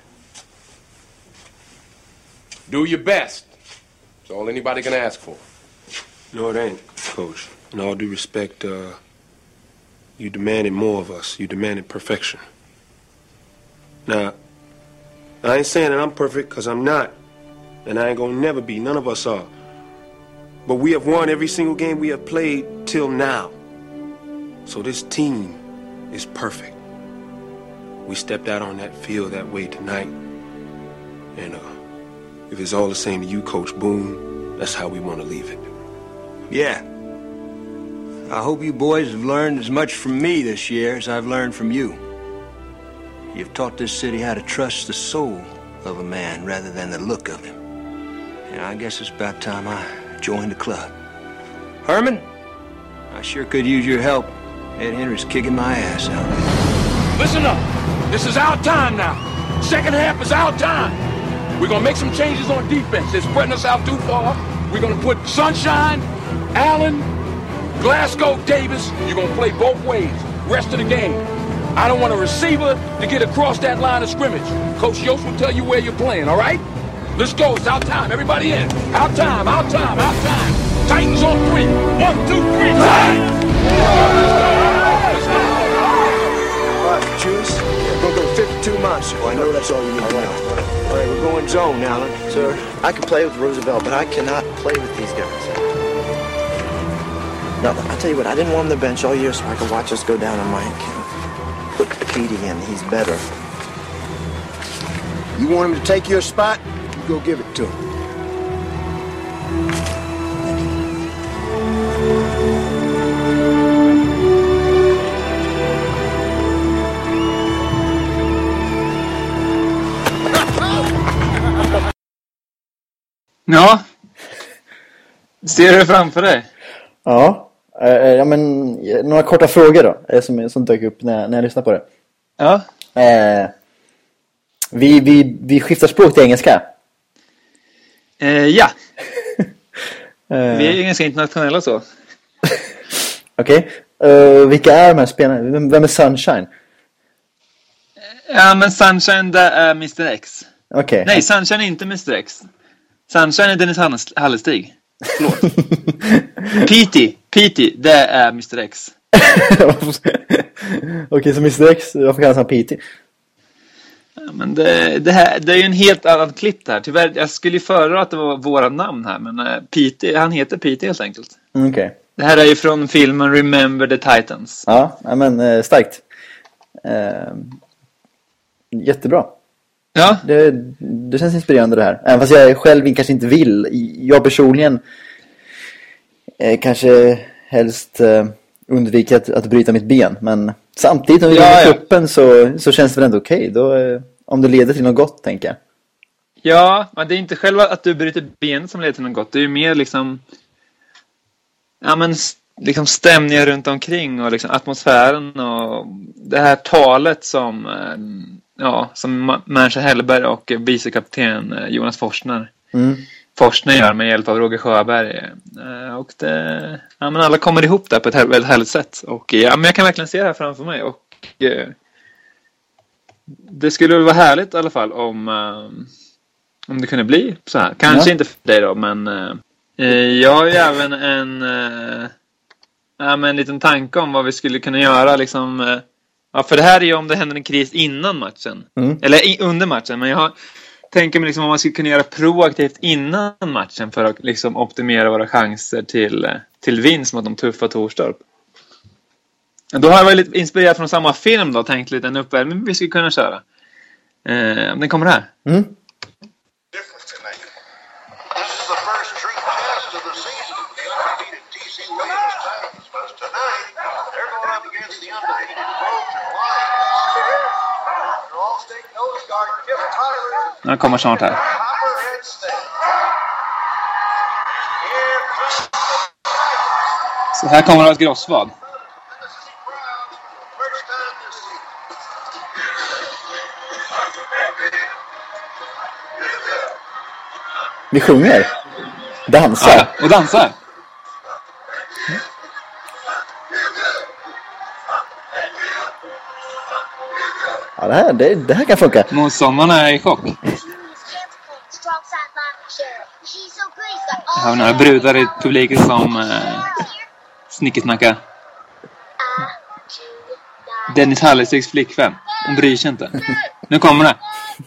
Do your best. That's all anybody can ask for. No, it ain't, Coach. In all due respect, you demanded more of us. You demanded perfection. Now, I ain't saying that I'm perfect, because I'm not. And I ain't gonna never be. None of us are. But we have won every single game we have played till now. So this team is perfect. We stepped out on that field that way tonight. And if it's all the same to you, Coach Boone, that's how we want to leave it. Yeah. I hope you boys have learned as much from me this year as I've learned from you. You've taught this city how to trust the soul of a man rather than the look of him. And I guess it's about time I joined the club. Herman, I sure could use your help. Ed Henry's kicking my ass out there. Listen up. This is our time now. Second half is our time. We're going to make some changes on defense. They're spreading us out too far. We're going to put Sunshine, Allen, Glasgow, Davis. You're going to play both ways. Rest of the game. I don't want a receiver to get across that line of scrimmage. Coach Yost will tell you where you're playing, all right? Let's go. It's our time. Everybody in. Our time, our time, our time. Titans on 3. 1, 2, 3. Titans! All right, Juice. We're going to go 52 months. Well, I know that's all you need to know. All right, we're going zone, Allen. Sir, I can play with Roosevelt, but I cannot play with these guys. No, I'll tell you what, I didn't want him to bench all year so I could watch us go down on Mike. Put Petey in, he's better. You want him to take your spot? You go give it to him. Ja. Ser du det framför dig? Ja. Men några korta frågor då som dök upp när jag lyssnade på det. Ja. Vi skiftar språk till engelska. Ja. Vi är ju ganska internationella så. Okej. Vilka är de här spelarna? Vem är Sunshine? Ja, men Sunshine det är Mr. X. Okej. Nej, Sunshine är inte Mr. X. Sunshine är Dennis Hallestig. Förlåt. Petey, det är Mr. X. Okej, så Mr. X, varför kallas han Petey? Ja, men det är ju en helt annan klipp här. Tyvärr, jag skulle ju föredra att det var våra namn här. Men Petey, han heter Petey helt enkelt. Okej. Det här är ju från filmen Remember the Titans. Ja, men starkt. Jättebra. Ja. Det känns inspirerande det här. Även fast jag själv kanske inte vill. Jag personligen kanske helst undvika att bryta mitt ben. Men samtidigt om vi vinner kuppen så känns det väl ändå okej. Då, om det leder till något gott, tänker jag. Ja, men det är inte själva att du bryter benet som leder till något gott. Det är ju mer liksom... Ja, men liksom stämningen runt omkring och liksom atmosfären och det här talet som Märsa Hellberg och vicekapten Jonas Forsner gör med hjälp av Roger Sjöberg. Och det, ja, men alla kommer ihop där på ett väldigt härligt sätt. Och ja, men jag kan verkligen se det här framför mig. Och det skulle vara härligt i alla fall om det kunde bli så här. Kanske inte för dig då, men jag har ju även en liten tanke om vad vi skulle kunna göra liksom, för det här är ju om det händer en kris innan matchen eller under matchen, men jag tänker mig liksom om man skulle kunna göra proaktivt innan matchen för att liksom optimera våra chanser till vinst mot de tuffa Torstorp. Då har jag varit lite inspirerad från samma film då, tänkt lite en uppvärmning vi skulle kunna köra. Den kommer här. Den kommer snart här. Så här kommer det ett grossvad. Vi sjunger. Dansar. Ja, och dansar. Ja, det här kan funka. Motståndarna är i chock. Jag har några brudar i publiken som snickesnackar. Dennis Hallestigs flickvän. Hon bryr sig inte. Nu kommer det.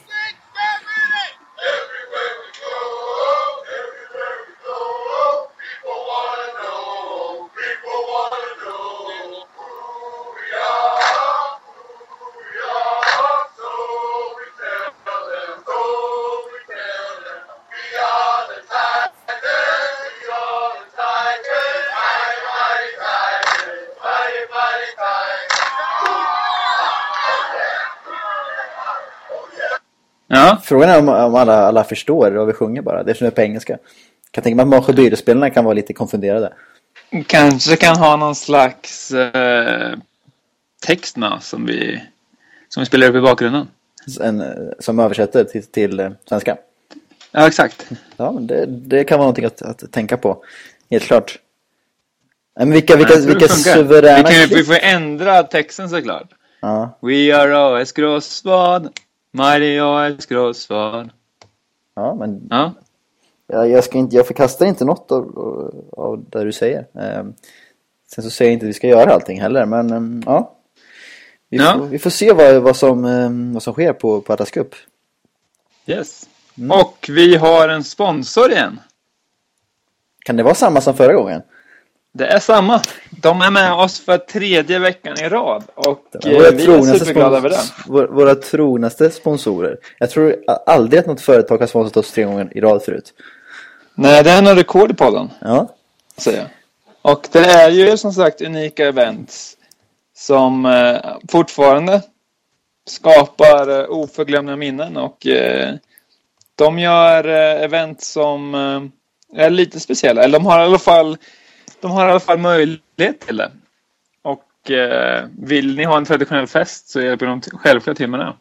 Ja. Frågan är om alla förstår vad vi sjunger bara. Det är som är på engelska. Kan tänka mig att Marsha Byrde-spelarna kan vara lite konfunderade. Kanske kan ha någon slags text med som vi spelar upp i bakgrunden. Som översätter till svenska. Ja, exakt. Ja, men det kan vara någonting att tänka på. Helt klart. Men vilka suveräna... Vi får ändra texten såklart. Ja. We are AS Grossvad. Mighty AS Grossvad. Ja, men... Ja. Jag förkastar inte något av det du säger. Sen så säger jag inte att vi ska göra allting heller. Men ja. Vi får se vad som sker på Atlas Cup. Yes. Och vi har en sponsor igen. Kan det vara samma som förra gången? Det är samma. De är med oss för 3:e veckan i rad. Och vi är superglada över det. Våra tronaste sponsorer. Jag tror aldrig att något företag har sponsrat oss 3 gånger i rad förut. Nej, det är en rekord i podden. Ja. Säger jag. Och det är ju som sagt unika events som fortfarande skapar oförglömliga minnen. Och de gör event som är lite speciella. Eller de har i alla fall möjlighet till det. Och vill ni ha en traditionell fest så hjälper de självklart till med det.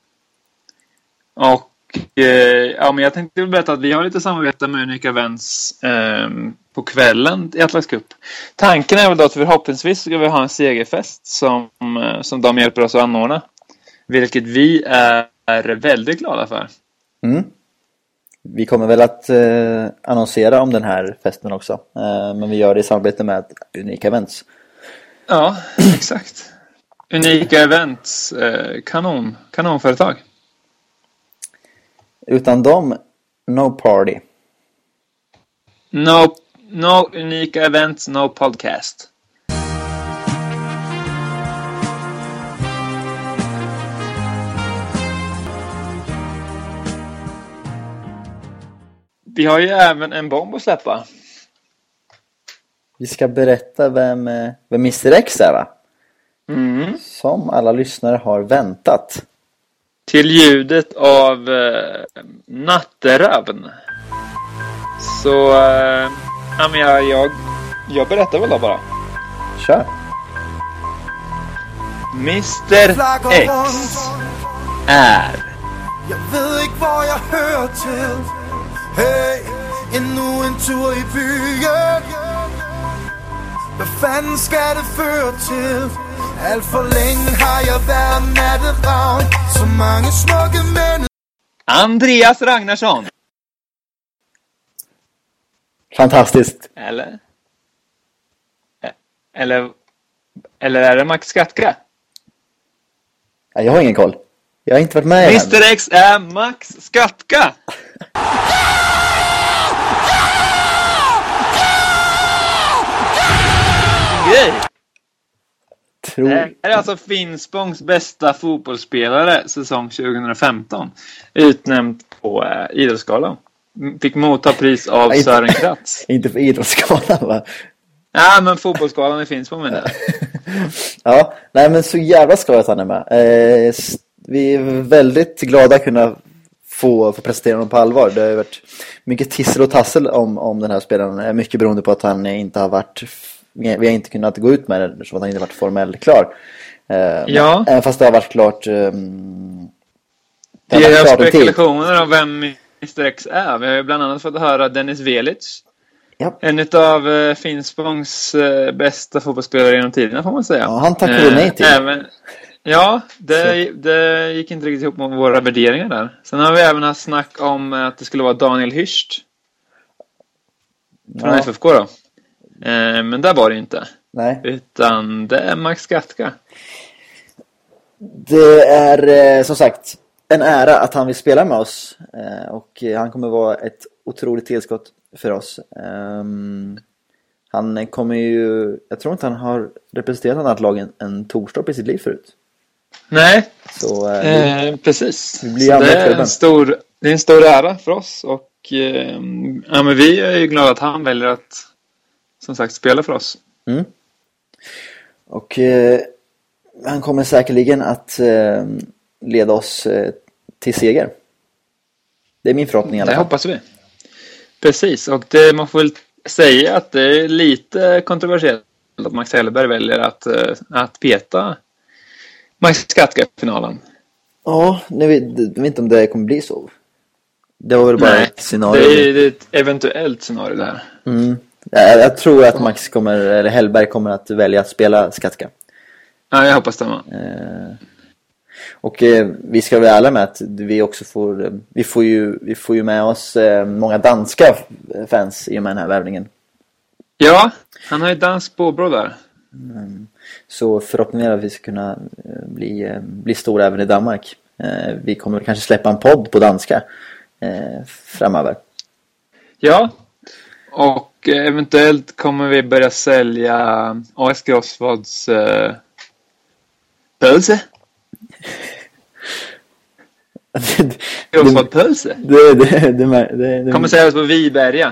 Och men jag tänkte berätta att vi har lite samarbete med unika events på kvällen i Atlas Cup. Tanken är väl då att förhoppningsvis ska vi ha en segerfest som de hjälper oss att anordna. Vilket vi är väldigt glada för. Vi kommer väl att annonsera om den här festen också. Men vi gör det i samarbete med unika events. Ja, exakt. Unika events, kanonföretag. Utan dem, no party. No unika events, no podcast. Vi har ju även en bomb att släppa. Vi ska berätta vem Mr. X är, va? Som alla lyssnare har väntat. Till ljudet av natteravn. Så ja, men jag berättar väl då bara. Kör. Mr. X är... Jeg ved ikke, hvor jeg hører til. Hey, endnu en tur i byen. Hvad fanden skal det føre til? Alt for længe har jeg været natteravn. Så mange smukke mænd. Andreas Ragnarsson. Fantastiskt. Eller är det Max Skatka? Ja, jag har ingen koll. Jag har inte varit med i Mr. X är Max Skatka. Grej. Det är alltså Finspångs bästa fotbollsspelare säsong 2015. Utnämnt på Idrottsgalan. Fick motta pris av Sören Kratz. Inte för Idrottsgalan, va? Ja, men fotbollsskalan i Finspång med det. Ja, nej men så jävla skoj att han är med. Vi är väldigt glada att kunna få presentera honom på allvar. Det har varit mycket tissel och tassel om den här spelaren. Mycket beroende på att han inte har varit... Vi har inte kunnat gå ut med det så att han inte varit formellt klar. Ja. Även fast det har varit klart... Det är spekulationer om vem Mr. X är. Vi har ju bland annat fått höra Dennis Velic. Ja. En av Finspångs bästa fotbollsspelare genom tiderna, får man säga. Ja, han tackade nej till. Ja, det gick inte riktigt ihop med våra värderingar där. Sen har vi även haft snack om att det skulle vara Daniel Hürst från FFK då. Men där var det inte. Nej. Utan det är Max Skatka. Det är som sagt en ära att han vill spela med oss. Och han kommer vara ett otroligt tillskott för oss. Han kommer ju... Jag tror inte han har representerat annat lag en Torstorp i sitt liv förut. Nej, så, precis. Det är en stor ära för oss. Och ja, men vi är ju glada att han väljer att som sagt spela för oss. Och han kommer säkerligen att leda oss till seger. Det är min förhoppning i alla fall. Det hoppas vi. Precis, och det, man får väl säga att det är lite kontroversiellt att Max Hellberg väljer att peta Max Skatka i finalen. Ja, jag vet inte om det kommer bli så. Det var väl bara ett scenario. Det är ett eventuellt scenario där. Jag tror att Max eller Hellberg kommer att välja att spela Skatka. Ja, jag hoppas det med. Och vi ska vara ärliga med att vi också får ju med oss många danska fans i och med den här värvningen. Ja, han har ju dansk påbrå där. Så förhoppningen är att vi ska kunna bli stora även i Danmark. Vi kommer kanske släppa en podd på danska framöver. Ja. Och eventuellt kommer vi börja sälja AS Grossvads pölse. Grossvad-pölse. Det kommer säljas på Viberga.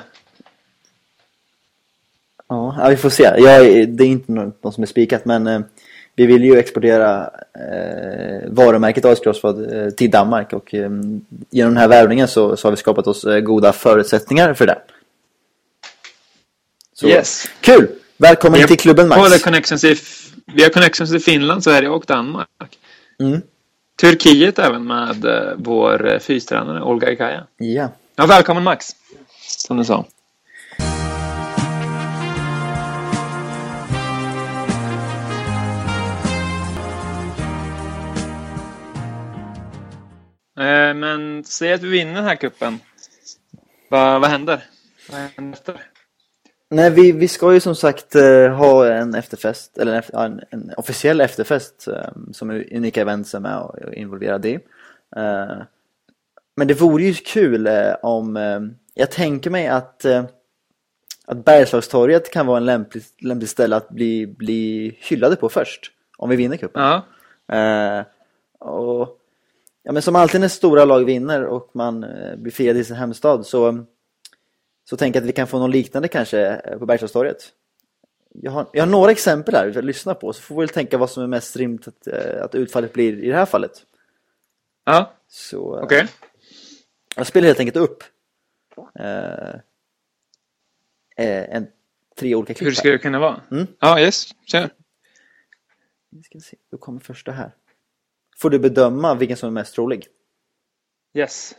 Ja, vi får se. Det är inte något som är spikat, men vi vill ju exportera varumärket AS Grossvad till Danmark, och genom den här värvningen så har vi skapat oss goda förutsättningar för det. Så, yes. Kul! Välkommen till klubben, Max. Vi har connections i Finland, Sverige och Danmark. Turkiet även med vår fystränare Olga Ikaja. Ja. Ja, välkommen Max, som du sa. Men säg att vi vinner den här kuppen. Vad händer? Vad händer efter? Nej, vi ska ju som sagt ha en efterfest, eller en officiell efterfest som Unika Events är med och involverad i. Men det vore ju kul om... jag tänker mig att Bergslagstorget kan vara en lämplig ställe att bli hyllade på först, om vi vinner kuppen. Och ja, men som alltid när stora lag vinner och man blir firad i sin hemstad, så tänker jag att vi kan få något liknande kanske på Bergslagstorget. jag har några exempel här att lyssna på, så får vi väl tänka vad som är mest rimligt att utfallet blir i det här fallet. Ja, Så okej. jag spelar helt enkelt upp 3 olika klipp. Hur ska här. det kunna vara? Mm. Ja, yes, kör. Vi ska se, då kommer första här. Får du bedöma vilken som är mest trolig? Yes.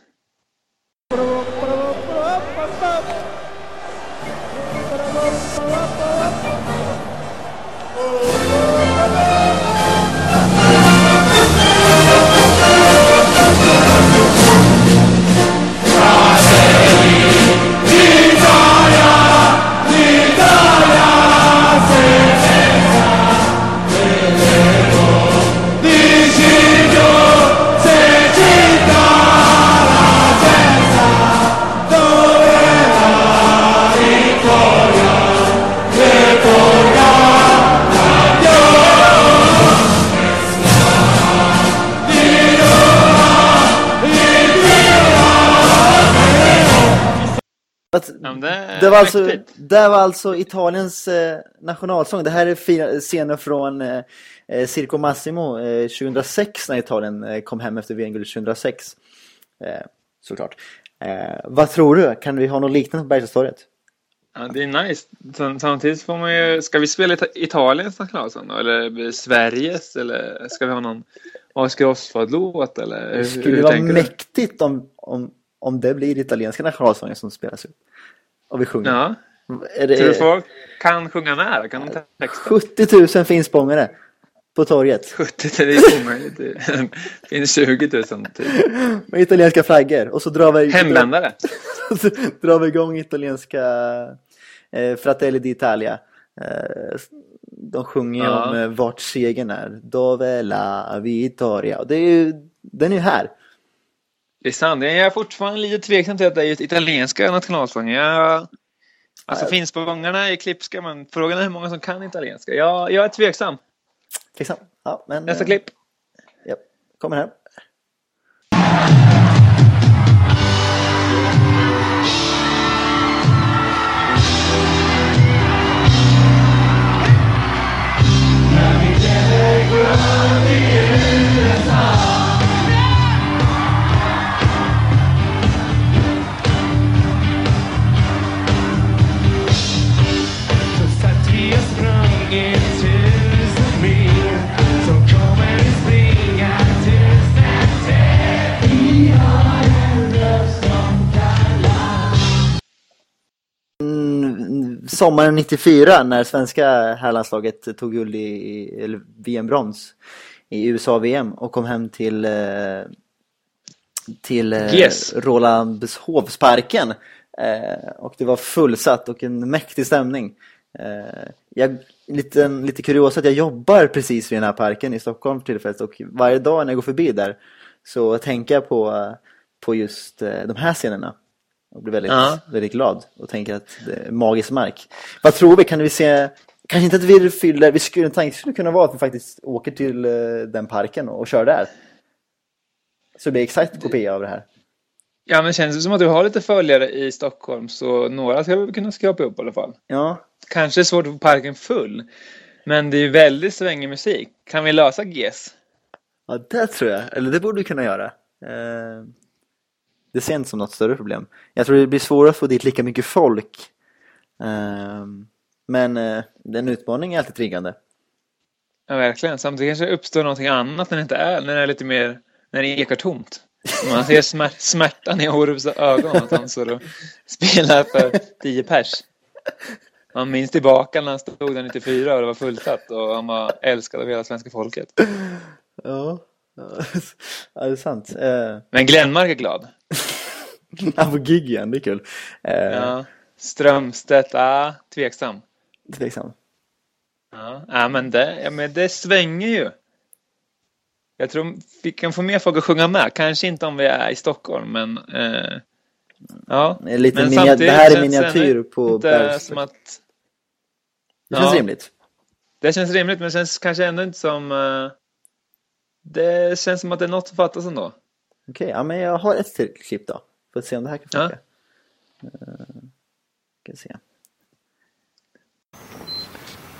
Det var alltså Italiens nationalsång. Det här är scener från Circo Massimo 2006, när Italien kom hem efter VM-guldet 2006. Såklart. Vad tror du? Kan vi ha något liknande på Bergslagstorget? Ja, det är nice. Samtidigt får man ju... Ska vi spela Italiens nationalsång då? Eller Sveriges? Eller ska vi ha någon Oscar Osvald-låt? Eller det skulle vara mäktigt om det blir italienska nationalsången som spelas upp. Och vi sjunger. Ja. Är det, tror du folk kan sjunga med? Kan de texten? 70 000 finspångare på torget. 70 000, det är omöjligt. Det finns 20 000 typ. Med italienska flaggor. Och så drar vi... Hemvändare. Så drar vi igång italienska Fratelli d'Italia. De sjunger om vart segern är. Dove la vittoria. Och den är ju här. Det är sant. Jag är fortfarande lite tveksam till att det är just italienska nationalsången. Alltså finns på gångarna i klippska, men frågan är hur många som kan italienska. Jag är tveksam. Tveksam? Ja, men... Nästa klipp. Ja, kommer här. Sommaren 94, när svenska herrlandslaget tog guld i VM-brons i USA-VM och kom hem till Rålambshovsparken, och det var fullsatt och en mäktig stämning. Lite kuriosa att jag jobbar precis vid den här parken i Stockholm tillfället, och varje dag när jag går förbi där så tänker jag på just de här scenerna. Och blir väldigt glad och tänker att det är magisk mark. Vad tror vi? Kan vi se... Kanske inte att vi fyller... Vi skulle kunna vara att vi faktiskt åker till den parken och kör där. Så det blir exakt kopia av det här. Ja, men känns det som att du har lite följare i Stockholm, så några ska vi kunna skrapa upp i alla fall. Ja. Kanske är svårt att få parken full, men det är väldigt svängig musik. Kan vi lösa GES? Ja, det tror jag. Eller det borde vi kunna göra. Det ser inte som något större problem. Jag tror det blir svårare att få dit lika mycket folk. Men den utmaningen är alltid triggande. Ja, verkligen. Samtidigt kanske uppstår någonting annat när det inte är. När det är lite mer, när det ekar tomt. Man ser smärtan i Orups ögon att han så då spelar för 10 pers. Man minns tillbaka när han stod där 94 och det var fullsatt och han var älskad av hela svenska folket. Ja, det är sant. Men Glenmark är glad. Han får gig igen, det är kul. Ja, Strömstedt, tveksam. Ja, men det svänger ju. Jag tror vi kan få mer folk att sjunga med. Kanske inte om vi är i Stockholm, men ja. Lite men det här är miniatyr på som att, det känns rimligt. Det känns rimligt, men det känns kanske ändå inte som... det känns som att det är något som fattas ändå. Okej, ja, men jag har ett till klipp då. För att se om det här kan funka. Ska se.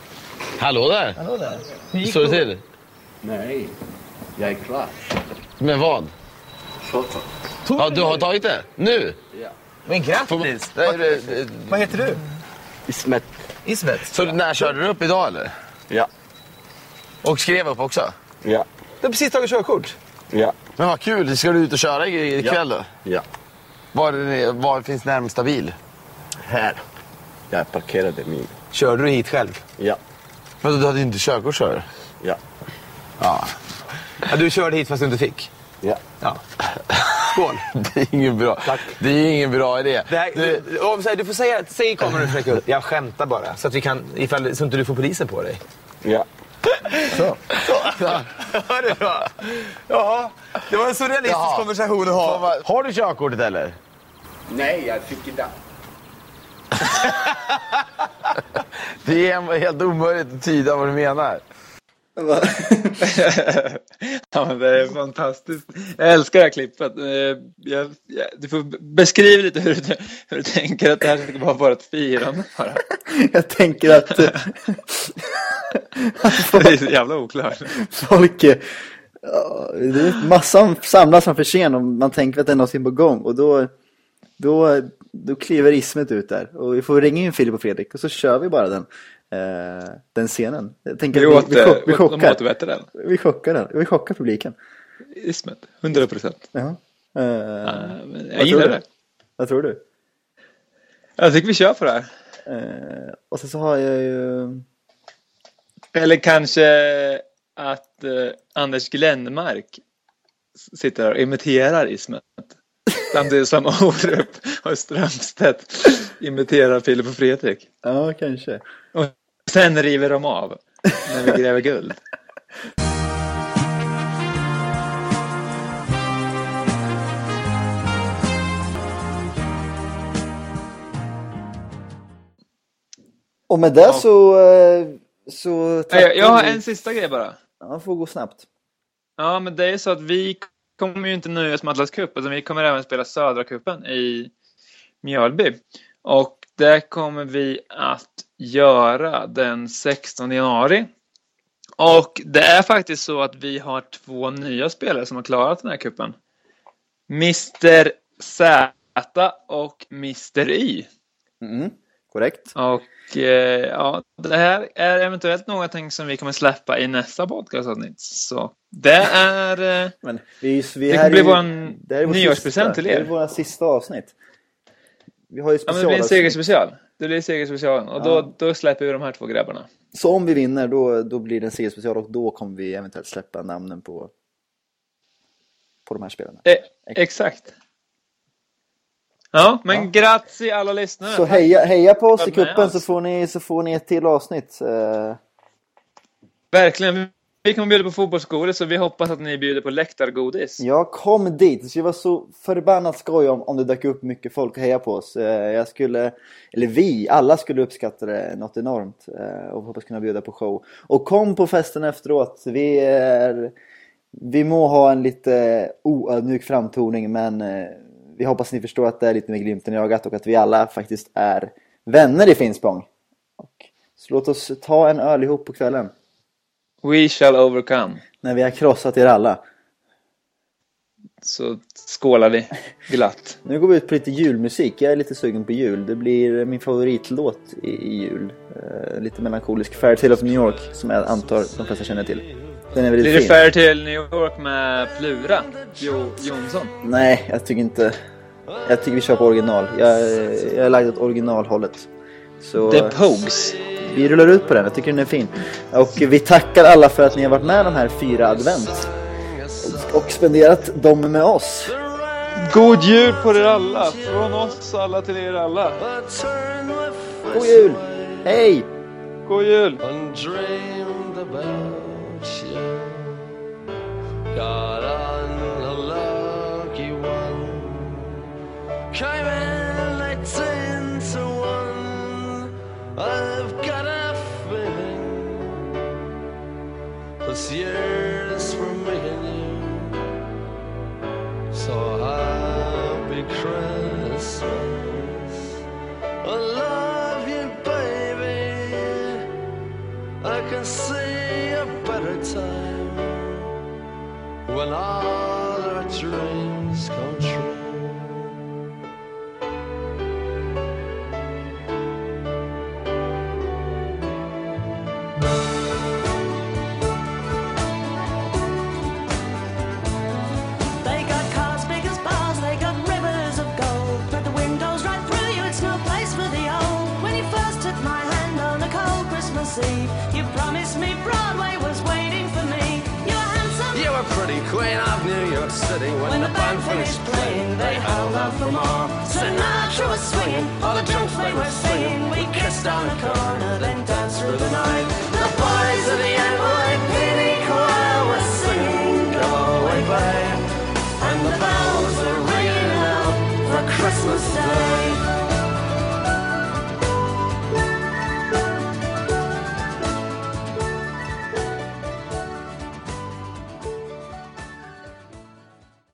Hallå där. Hallå där. Hur står det till? Nej, jag är klar. Men vad? Shotton. Ja, du har tagit det? Nu? Ja. Men grattis. Vad heter du? Ismet. Ismet. Så när körde du upp idag eller? Ja. Och skrev upp också? Ja. Du har precis tagit körkort? Ja. Men vad kul, ska du ut och köra ikväll då? Ja. Var finns närmsta bil? Här. Jag parkerade min. Körde du hit själv? Ja. Men du hade ju inte körkort, kör? Ja. Ja. Du körde hit fast du inte fick? Ja. Skål. Det är ingen bra. Tack. Det är ingen bra idé. Du får säga i kameran och upp. Jag skämtar bara. Så att vi kan, så inte du får polisen på dig. Ja. Så. Ja, det var. Ja, det var en så realistisk konversation att ha. Har du körkortet eller? Nej, jag fick idag. Det är helt omöjligt att tyda vad du menar. Ja, men det är fantastiskt. Jag älskar det här klippet. Du får beskriva lite hur du tänker att det här ska vara ett firande bara. Jag tänker att det är så jävla oklart. Folk, det är massan samlas framför scen och man tänker att det är något på gång och då kliver Ismet ut där och vi får ringa in Filip och Fredrik och så kör vi bara den scenen. Jag tänker vi chockar vi chockar publiken. Ismet, 100%. Ja. Jag gillar det. Vad tror du? Jag tycker vi kör på det här. Och så har jag ju... Eller kanske att Anders Glenmark sitter där och imiterar Ismet. Samtidigt som Orup och Strömstedt imiterar Filip och Fredrik. Ja, kanske. Och sen river de av när vi gräver guld. Och med det så jag har en sista grej bara. Ja, får gå snabbt. Ja, men det är så att vi kommer ju inte nöja oss med Atlas Cup, utan vi kommer även spela Södra Cupen i Mjölby. Och det kommer vi att göra den 16 januari. Och det är faktiskt så att vi har 2 nya spelare som har klarat den här kuppen. Mr. Z och Mr. Y. Korrekt. Och ja, det här är eventuellt någonting som vi kommer släppa i nästa podcastavsnitt. Så det är... Men det kommer bli vår nyårspresent till er. Det är våra sista avsnitt. Vi har ju special. Ja, men det blir en segerspecial. Det blir segerspecial. Och då släpper vi de här 2 grabbarna. Så om vi vinner då blir det en segerspecial och då kommer vi eventuellt släppa namnen på de här spelarna. Exakt. Ja, men grazie alla lyssnare. Så heja på oss i kuppen så får ni ett till avsnitt. Verkligen. Vi kommer bjuda på fotbollsgodis så vi hoppas att ni bjuder på läktargodis. Jag kom dit. Det skulle vara så förbannat skoj om det dök upp mycket folk och heja på oss. Vi alla skulle uppskatta det något enormt och hoppas kunna bjuda på show. Och kom på festen efteråt. Vi må ha en lite oödmjuk framtoning, men vi hoppas ni förstår att det är lite med glimten i ögat och att vi alla faktiskt är vänner i Finspång. Så låt oss ta en öl ihop på kvällen. We shall overcome. När vi har krossat er alla. Så skålar vi glatt. Nu går vi ut på lite julmusik. Jag är lite sugen på jul. Det blir min favoritlåt i jul. Lite melankolisk. Fairytale of New York, som jag antar de flesta känner till. Den är väldigt fin. Blir det Fairytale New York med Plura? Jonsson? Nej, jag tycker inte. Jag tycker vi kör på original. Jag är lagd åt originalhållet. Så The Pogues. Vi rullar ut på den, jag tycker den är fin. Och vi tackar alla för att ni har varit med de här 4 advent och spenderat dem med oss. God jul på er alla. Från oss alla till er alla. God jul. Hej. God jul. I've got a feeling this year's for me and you. So happy Christmas. I love you, baby. I can see a better time when all our dreams come true. They got cars big as bars, they got rivers of gold, but the windows right through you, it's no place for the old. When you first took my hand on a cold Christmas Eve, you promised me Broadway was waiting for me. You were handsome, You were pretty queen of New York City. When the band finished playing, they held out for more. Sinatra was swinging, all the drunks they were singing. We kissed on the corner, then danced through the night.